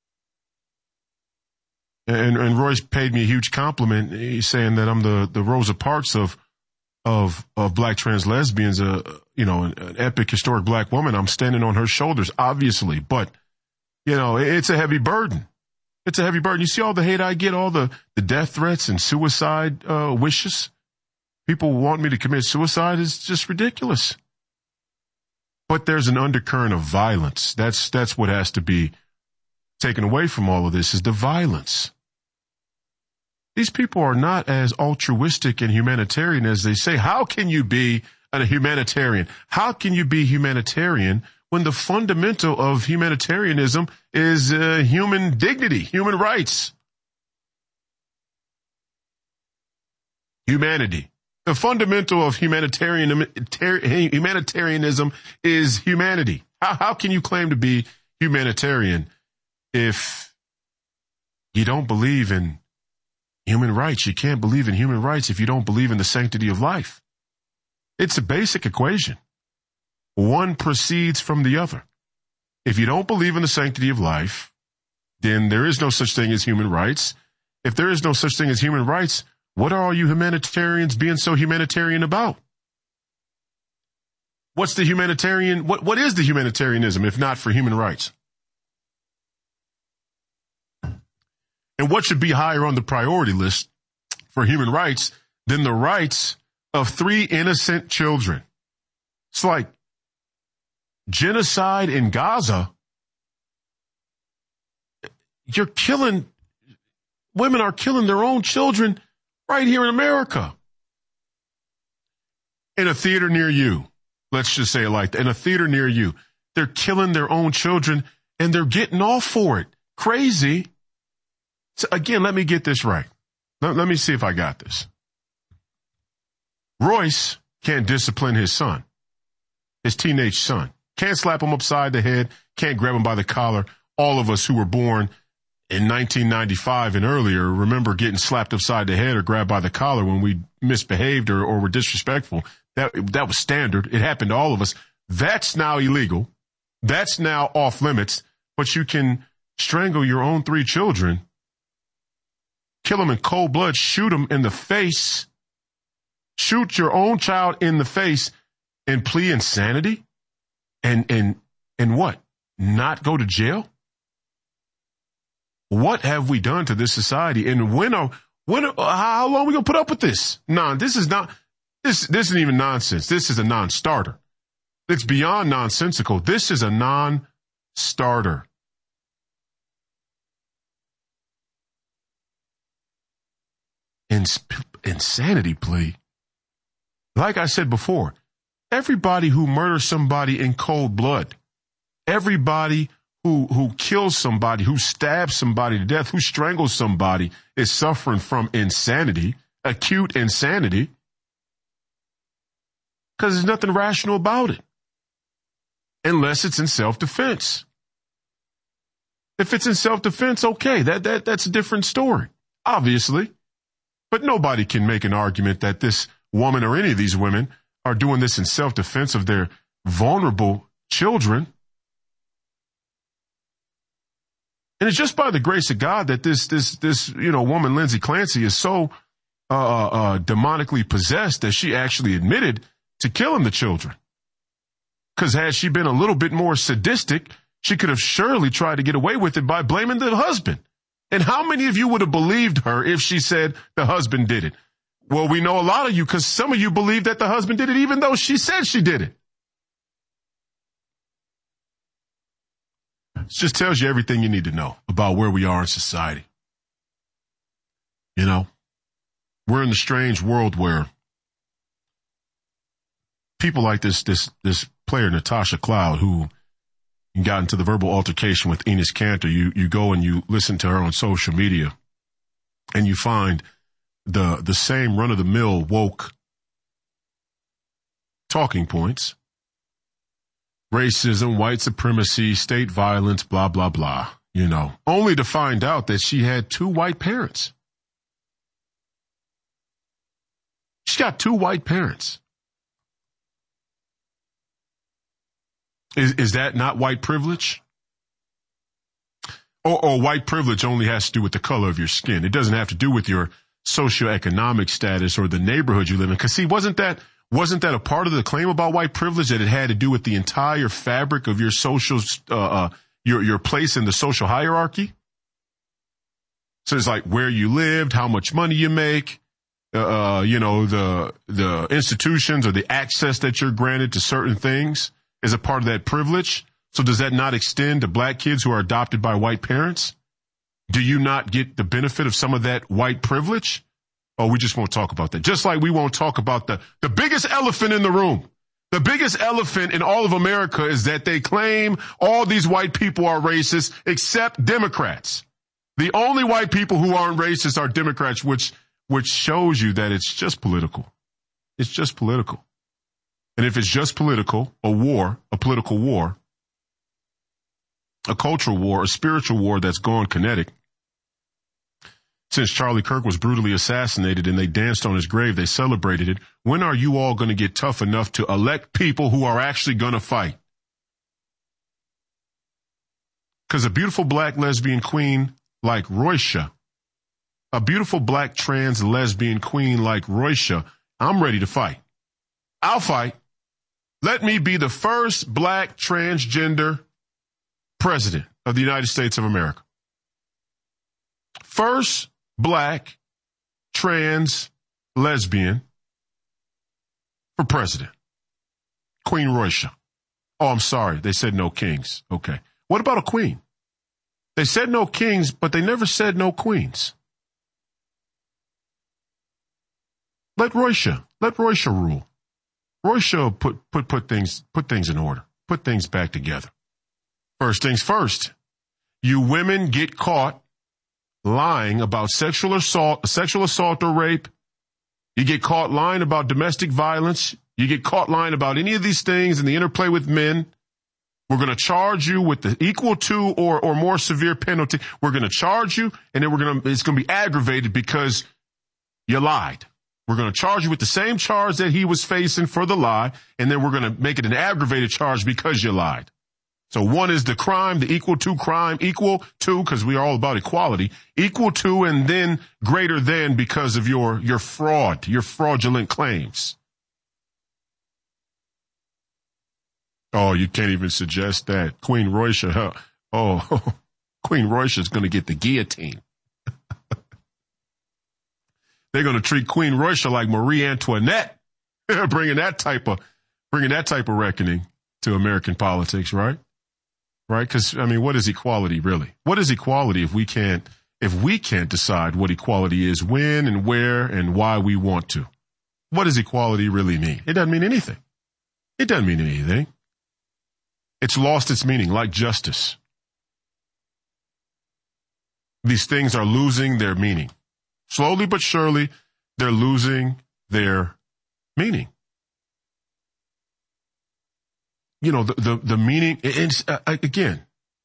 And Royce paid me a huge compliment. He's saying that I'm the Rosa Parks of black trans lesbians, an epic historic black woman. I'm standing on her shoulders, obviously, but it's a heavy burden. It's a heavy burden. You see all the hate I get, all the death threats and suicide wishes. People want me to commit suicide is just ridiculous. But there's an undercurrent of violence. That's what has to be taken away from all of this, is the violence. These people are not as altruistic and humanitarian as they say. How can you be a humanitarian? How can you be humanitarian when the fundamental of humanitarianism is human dignity, human rights? Humanity. The fundamental of humanitarianism is humanity. How can you claim to be humanitarian if you don't believe in human rights? You can't believe in human rights if you don't believe in the sanctity of life. It's a basic equation. One proceeds from the other. If you don't believe in the sanctity of life, then there is no such thing as human rights. If there is no such thing as human rights, what are all you humanitarians being so humanitarian about? What's the humanitarian? What is the humanitarianism if not for human rights? And what should be higher on the priority list for human rights than the rights of 3 innocent children? It's like genocide in Gaza. Women are killing their own children right here in America. In a theater near you. Let's just say it like that. In a theater near you. They're killing their own children and they're getting off for it. Crazy. So again, let me get this right. Let me see if I got this. Royce can't discipline his son, his teenage son. Can't slap him upside the head, can't grab him by the collar. All of us who were born in 1995 and earlier remember getting slapped upside the head or grabbed by the collar when we misbehaved or were disrespectful. That was standard. It happened to all of us. That's now illegal. That's now off limits. But you can strangle your own 3 children, kill them in cold blood, shoot them in the face, shoot your own child in the face and plea insanity? And what? Not go to jail? What have we done to this society? And how long are we going to put up with this? No, this isn't even nonsense. This is a non-starter. It's beyond nonsensical. This is a non-starter. Insanity plea. Like I said before, everybody who murders somebody in cold blood, everybody who kills somebody, who stabs somebody to death, who strangles somebody is suffering from insanity, acute insanity. because there's nothing rational about it. Unless it's in self-defense. If it's in self-defense, okay, that's a different story, obviously. But nobody can make an argument that this woman or any of these women are doing this in self-defense of their vulnerable children. And it's just by the grace of God that this woman, Lindsay Clancy, is so demonically possessed that she actually admitted to killing the children. Because had she been a little bit more sadistic, she could have surely tried to get away with it by blaming the husband. And how many of you would have believed her if she said the husband did it? Well, we know a lot of you because some of you believe that the husband did it even though she said she did it. It just tells you everything you need to know about where we are in society. You know, we're in the strange world where people like this player, Natasha Cloud, who got into the verbal altercation with Enes Kanter, you go and you listen to her on social media and you find the same run-of-the-mill woke talking points. Racism, white supremacy, state violence, blah, blah, blah, only to find out that she had 2 white parents. She got 2 white parents. Is that not white privilege? Or white privilege only has to do with the color of your skin. It doesn't have to do with your socioeconomic status or the neighborhood you live in. Because see, wasn't that a part of the claim about white privilege, that it had to do with the entire fabric of your social, your place in the social hierarchy? So it's like where you lived, how much money you make, the institutions or the access that you're granted to certain things is a part of that privilege. So does that not extend to black kids who are adopted by white parents? Do you not get the benefit of some of that white privilege? Oh, we just won't talk about that. Just like we won't talk about the biggest elephant in the room. The biggest elephant in all of America is that they claim all these white people are racist except Democrats. The only white people who aren't racist are Democrats, which shows you that it's just political. It's just political. And if it's just political, a political war, a cultural war, a spiritual war that's gone kinetic. Since Charlie Kirk was brutally assassinated and they danced on his grave, they celebrated it. When are you all going to get tough enough to elect people who are actually going to fight? Because a beautiful black lesbian queen like Roysha, a beautiful black trans lesbian queen like Roysha, I'm ready to fight. I'll fight. Let me be the first black transgender president of the United States of America. First black trans lesbian for president. Queen Roysha. Oh, I'm sorry. They said no kings. Okay. What about a queen? They said no kings, but they never said no queens. Let Roysha rule. Roysha put things in order. Put things back together. First things first. You women get caught lying about sexual assault or rape. You get caught lying about domestic violence. You get caught lying about any of these things and the interplay with men. We're going to charge you with the equal to or more severe penalty. We're going to charge you, and then it's going to be aggravated because you lied. We're going to charge you with the same charge that he was facing for the lie, and then we're going to make it an aggravated charge because you lied. So one is the crime, the equal to crime, equal to, because we are all about equality, equal to and then greater than because of your fraud, your fraudulent claims. Oh, you can't even suggest that. Queen Roysha, Queen Roysha is going to get the guillotine. They're going to treat Queen Roysha like Marie Antoinette, bringing that type of reckoning to American politics, right? Right? Because what is equality really? What is equality if we can't decide what equality is, when and where and why we want to? What does equality really mean? It doesn't mean anything. It doesn't mean anything. It's lost its meaning, like justice. These things are losing their meaning. Slowly but surely, they're losing their meaning. you know, the meaning, it's, again,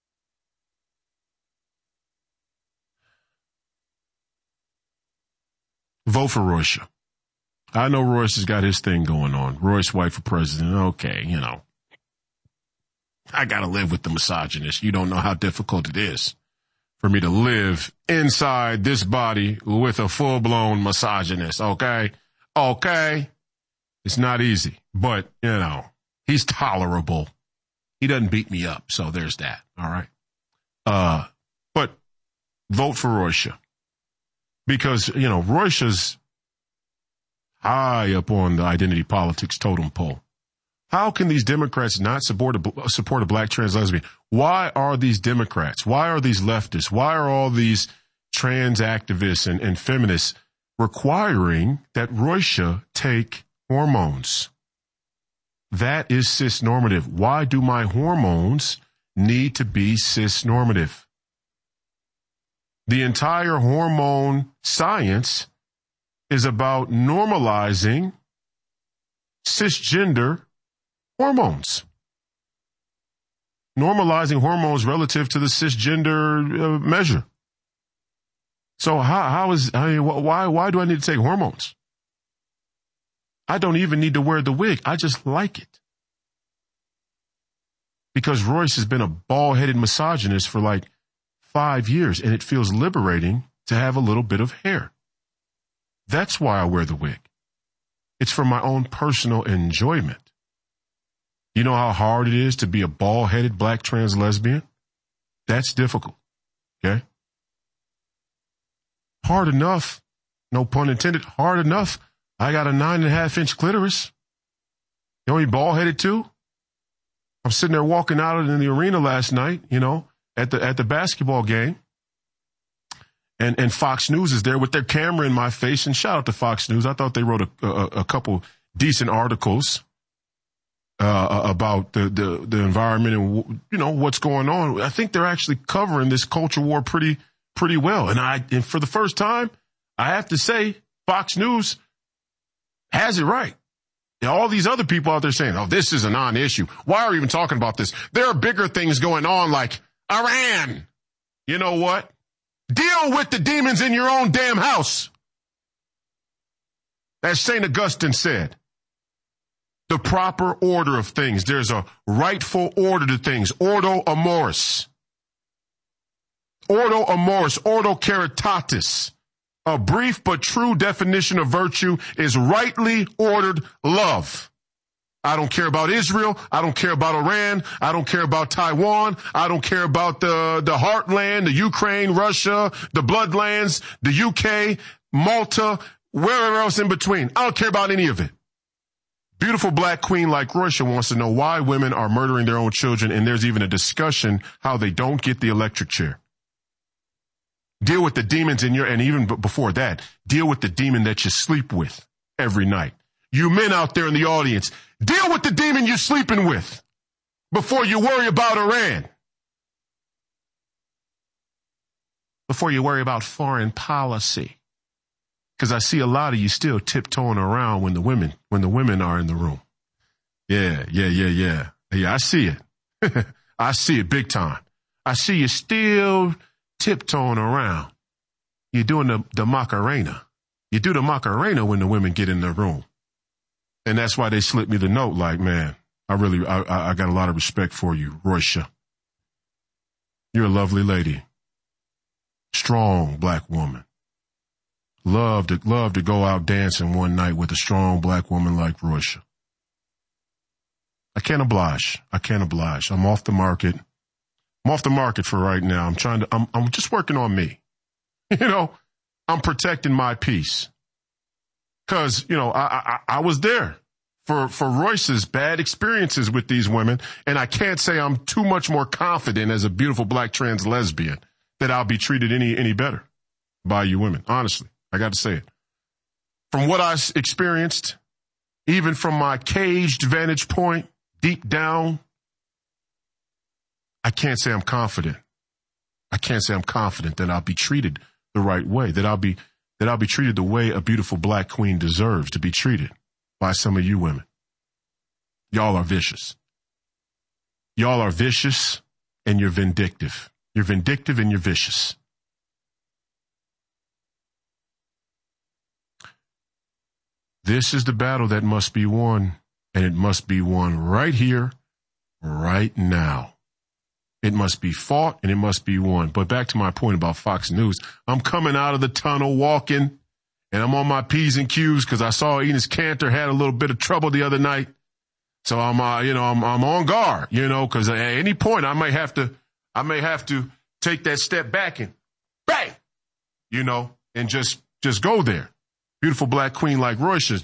vote for Royce. I know Royce has got his thing going on. Royce white for president. Okay, you know. I got to live with the misogynist. You don't know how difficult it is for me to live inside this body with a full-blown misogynist, okay? Okay. It's not easy, but, you know, he's tolerable. He doesn't beat me up, so there's that, all right? But vote for Royce. Because, you know, Royce's high up on the identity politics totem pole. How can these Democrats not support a black trans lesbian? Why are these Democrats? Why are these leftists? Why are all these trans activists and feminists requiring that Royce take hormones? That is cisnormative. Why do my hormones need to be cisnormative? The entire hormone science is about normalizing cisgender hormones. Normalizing hormones relative to the cisgender measure. So why do I need to take hormones? I don't even need to wear the wig. I just like it. Because Royce has been a bald-headed misogynist for like 5 years, and it feels liberating to have a little bit of hair. That's why I wear the wig. It's for my own personal enjoyment. You know how hard it is to be a bald-headed black trans lesbian? That's difficult, okay? Hard enough, no pun intended, hard enough. I got a 9.5-inch clitoris. You know, he bald-headed too. I'm sitting there walking out in the arena last night, you know, at the basketball game. And Fox News is there with their camera in my face. And shout out to Fox News. I thought they wrote a couple decent articles about the environment and, you know, what's going on. I think they're actually covering this culture war pretty well. And for the first time, I have to say, Fox News has it right. And all these other people out there saying, oh, this is a non-issue. Why are we even talking about this? There are bigger things going on like Iran. You know what? Deal with the demons in your own damn house. As St. Augustine said, the proper order of things. There's a rightful order to things. Ordo amoris. Ordo amoris. Ordo caritatis. A brief but true definition of virtue is rightly ordered love. I don't care about Israel. I don't care about Iran. I don't care about Taiwan. I don't care about the heartland, the Ukraine, Russia, the bloodlands, the UK, Malta, wherever else in between. I don't care about any of it. Beautiful black queen like Royce wants to know why women are murdering their own children, and there's even a discussion how they don't get the electric chair. Deal with the demons in your, and even before that, deal with the demon that you sleep with every night. You men out there in the audience, deal with the demon you're sleeping with before you worry about Iran. Before you worry about foreign policy. Because I see a lot of you still tiptoeing around when the women are in the room. Yeah, I see it. I see it big time. I see you still tiptoeing around. You're doing the Macarena. You do the Macarena when the women get in the room. And that's why they slipped me the note like, man, I got a lot of respect for you, Royce. You're a lovely lady. Strong black woman. Love to go out dancing one night with a strong black woman like Royce. I can't oblige. I'm off the market. I'm off the market for right now. I'm just working on me. You know, I'm protecting my peace. Cause, you know, I was there for Royce's bad experiences with these women. And I can't say I'm too much more confident as a beautiful black trans lesbian that I'll be treated any better by you women. Honestly, I got to say it. From what I experienced, even from my caged vantage point, deep down, I can't say I'm confident. I can't say I'm confident that I'll be treated the right way, that I'll be treated the way a beautiful black queen deserves to be treated by some of you women. Y'all are vicious. Y'all are vicious and you're vindictive. You're vindictive and you're vicious. This is the battle that must be won, and it must be won right here, right now. It must be fought, and it must be won. But back to my point about Fox News, I'm coming out of the tunnel walking, and I'm on my P's and Q's because I saw Enes Kanter had a little bit of trouble the other night. So I'm on guard, because at any point I may have to take that step back and bang, and just go there. Beautiful black queen like Royce,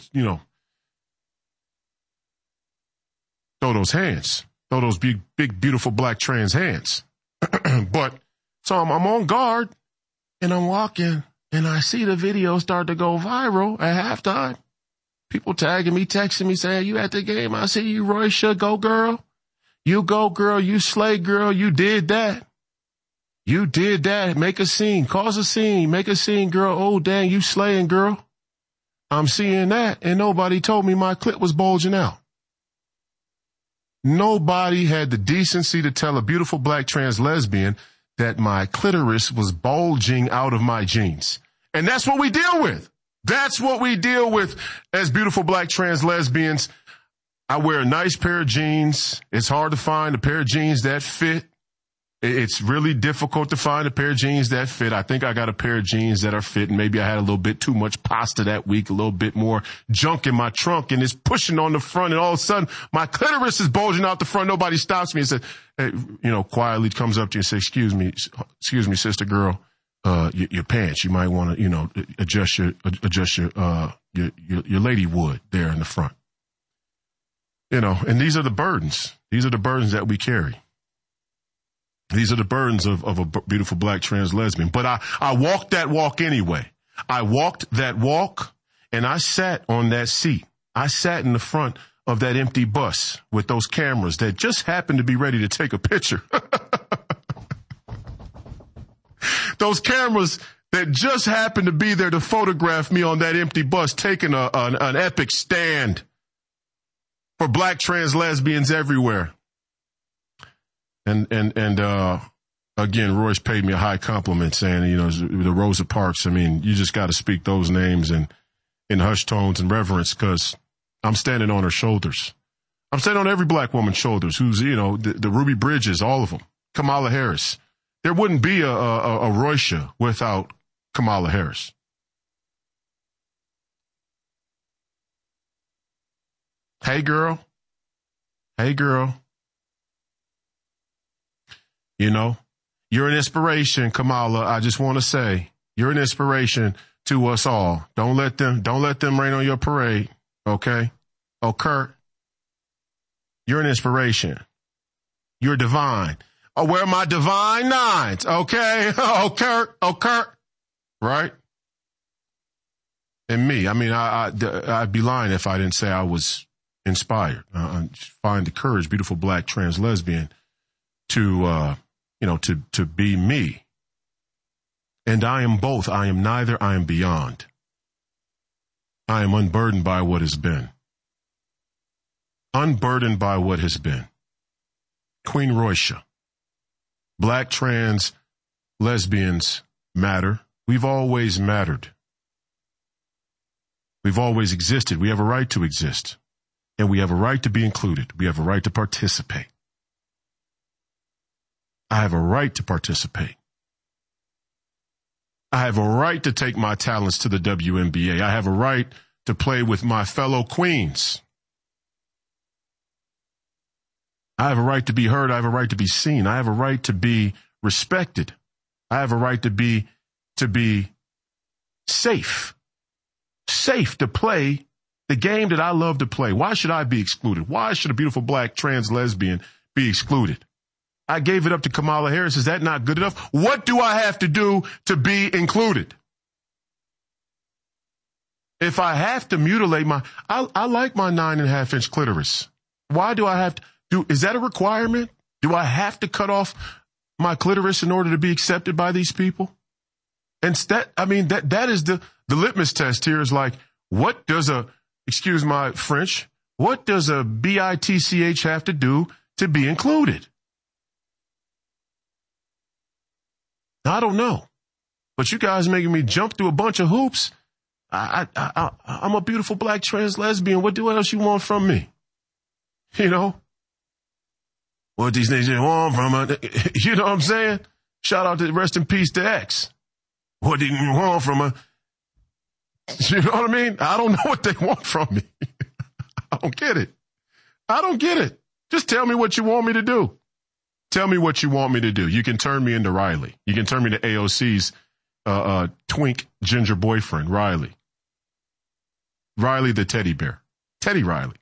throw those hands, throw those big, beautiful black trans hands. But so I'm on guard and I'm walking and I see the video start to go viral at halftime. People tagging me, texting me, saying, you at the game? I see you, Royce, go girl. You go girl, you slay girl, you did that. You did that. Make a scene, cause a scene, make a scene, girl. Oh, dang, you slaying, girl. I'm seeing that, and nobody told me my clit was bulging out. Nobody had the decency to tell a beautiful black trans lesbian that my clitoris was bulging out of my jeans. And that's what we deal with. That's what we deal with as beautiful black trans lesbians. I wear a nice pair of jeans. It's hard to find a pair of jeans that fit. It's really difficult to find a pair of jeans that fit. I think I got a pair of jeans that are fitting. Maybe I had a little bit too much pasta that week, a little bit more junk in my trunk, and it's pushing on the front, and all of a sudden my clitoris is bulging out the front. Nobody stops me and says, hey, quietly comes up to you and says, excuse me, sister girl, your pants. You might want to, adjust your lady wood there in the front. And these are the burdens. These are the burdens that we carry. These are the burdens of a beautiful black trans lesbian. But I walked that walk anyway. I walked that walk, and I sat on that seat. I sat in the front of that empty bus with those cameras that just happened to be ready to take a picture. Those cameras that just happened to be there to photograph me on that empty bus, taking an epic stand for black trans lesbians everywhere. And again, Royce paid me a high compliment saying, the Rosa Parks, you just got to speak those names in hushed tones and reverence because I'm standing on her shoulders. I'm standing on every black woman's shoulders who's, the Ruby Bridges, all of them, Kamala Harris. There wouldn't be a Royce without Kamala Harris. Hey, girl. Hey, girl. You're an inspiration, Kamala. I just want to say you're an inspiration to us all. Don't let them rain on your parade. Okay. Oh, Kurt, you're an inspiration. You're divine. Oh, where are my divine nines? Okay. Oh, Kurt. Right. And me, I'd be lying if I didn't say I was inspired. I find the courage, beautiful black trans lesbian to be me. And I am both. I am neither. I am beyond. I am unburdened by what has been. Unburdened by what has been. Queen Royce. Black trans lesbians matter. We've always mattered. We've always existed. We have a right to exist. And we have a right to be included. We have a right to participate. I have a right to participate. I have a right to take my talents to the WNBA. I have a right to play with my fellow queens. I have a right to be heard. I have a right to be seen. I have a right to be respected. I have a right to be safe. Safe to play the game that I love to play. Why should I be excluded? Why should a beautiful black trans lesbian be excluded? I gave it up to Kamala Harris. Is that not good enough? What do I have to do to be included? If I have to mutilate I like my 9.5-inch clitoris. Why do I have to is that a requirement? Do I have to cut off my clitoris in order to be accepted by these people? And that is the litmus test here is like, what does excuse my French, what does a bitch have to do to be included? I don't know. But you guys making me jump through a bunch of hoops. I'm a beautiful black trans lesbian. What else you want from me? You know? What these niggas want from her? You know what I'm saying? Shout out to rest in peace to X. What do you want from her? You know what I mean? I don't know what they want from me. I don't get it. I don't get it. Just tell me what you want me to do. Tell me what you want me to do. You can turn me into Riley. You can turn me to AOC's twink ginger boyfriend, Riley. Riley the teddy bear. Teddy Riley.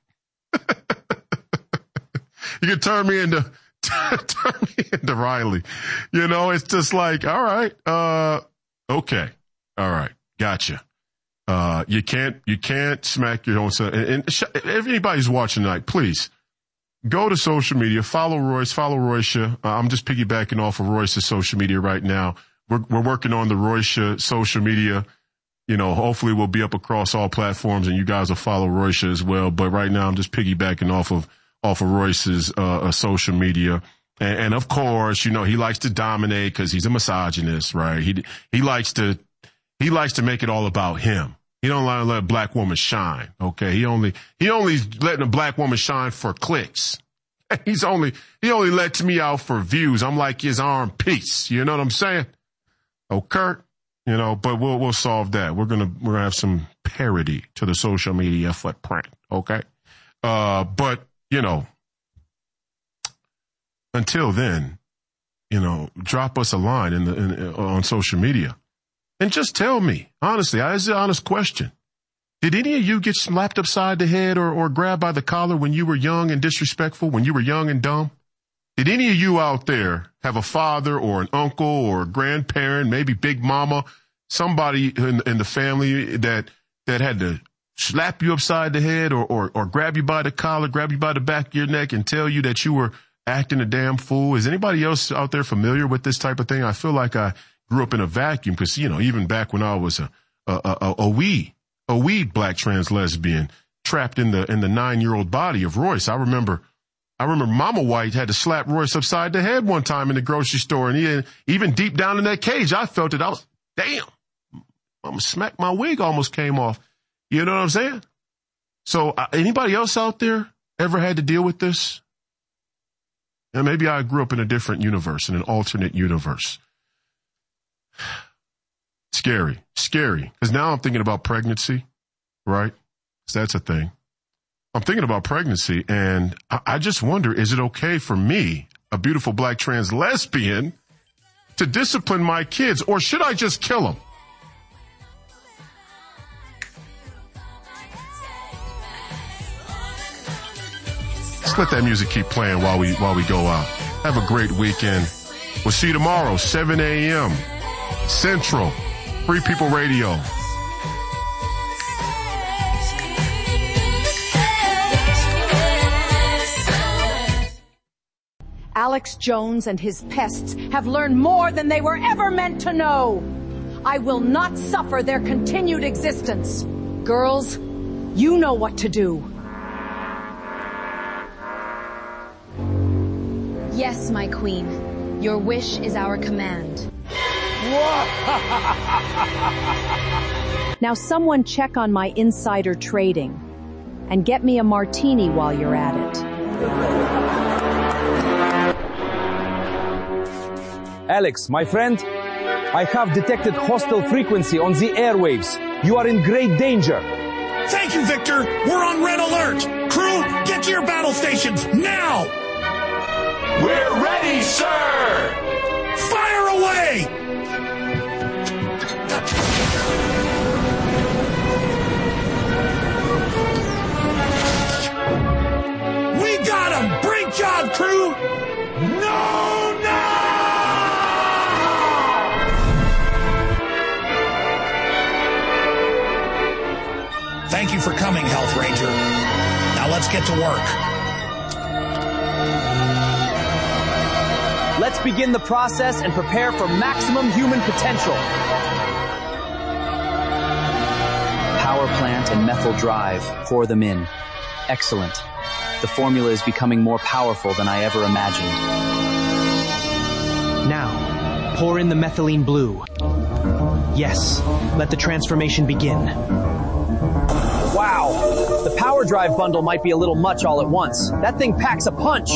You can turn me into Riley. You know, it's just like, all right, okay. All right. Gotcha. You can't smack your own son. And if anybody's watching tonight, please go to social media, follow Royce, follow Roysha. I'm just piggybacking off of Royce's social media right now. We're working on the Roysha social media. You know, hopefully we'll be up across all platforms and you guys will follow Roysha as well. But right now I'm just piggybacking off of Royce's, social media. And of course, you know, he likes to dominate because he's a misogynist, right? He likes to make it all about him. He don't let a black woman shine. Okay. He only letting a black woman shine for clicks. He only lets me out for views. I'm like his arm piece. You know what I'm saying? Oh, Kurt, you know, but we'll solve that. We're gonna have some parity to the social media footprint. Okay. But you know, until then, you know, drop us a line on social media. And just tell me, honestly, this is an honest question. Did any of you get slapped upside the head or grabbed by the collar when you were young and disrespectful, when you were young and dumb? Did any of you out there have a father or an uncle or a grandparent, maybe big mama, somebody in the family that had to slap you upside the head or grab you by the collar, grab you by the back of your neck and tell you that you were acting a damn fool? Is anybody else out there familiar with this type of thing? I feel like I grew up in a vacuum because, you know, even back when I was a wee black trans lesbian trapped in the 9-year-old body of Royce. I remember Mama White had to slap Royce upside the head one time in the grocery store. And even deep down in that cage, I felt it. I was, damn, Mama smacked, my wig almost came off. You know what I'm saying? So anybody else out there ever had to deal with this? And maybe I grew up in a different universe, in an alternate universe. Scary. Because now I'm thinking about pregnancy, right? So that's a thing. I'm thinking about pregnancy, and I just wonder, is it okay for me, a beautiful black trans lesbian, to discipline my kids, or should I just kill them? Let's let that music keep playing while we go out. Have a great weekend. We'll see you tomorrow, 7 a.m. Central, Free People Radio. Alex Jones and his pests have learned more than they were ever meant to know. I will not suffer their continued existence. Girls, you know what to do. Yes, my queen. Your wish is our command. Now someone check on my insider trading and get me a martini while you're at it. Alex, my friend, I have detected hostile frequency on the airwaves. You are in great danger. Thank you, Victor. We're on red alert. Crew, get to your battle stations now. We're ready, sir. Fire away. We got him. Great job, crew. No. Thank you for coming, Health Ranger. Now let's get to work. Let's begin the process and prepare for maximum human potential. Power plant and methyl drive. Pour them in. Excellent. The formula is becoming more powerful than I ever imagined. Now, pour in the methylene blue. Yes, let the transformation begin. Wow, the Power Drive bundle might be a little much all at once. That thing packs a punch.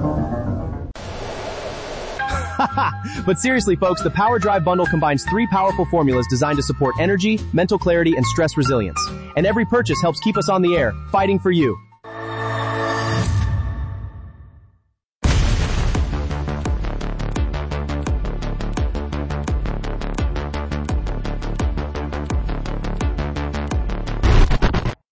But seriously, folks, the Power Drive bundle combines 3 powerful formulas designed to support energy, mental clarity, and stress resilience. And every purchase helps keep us on the air, fighting for you.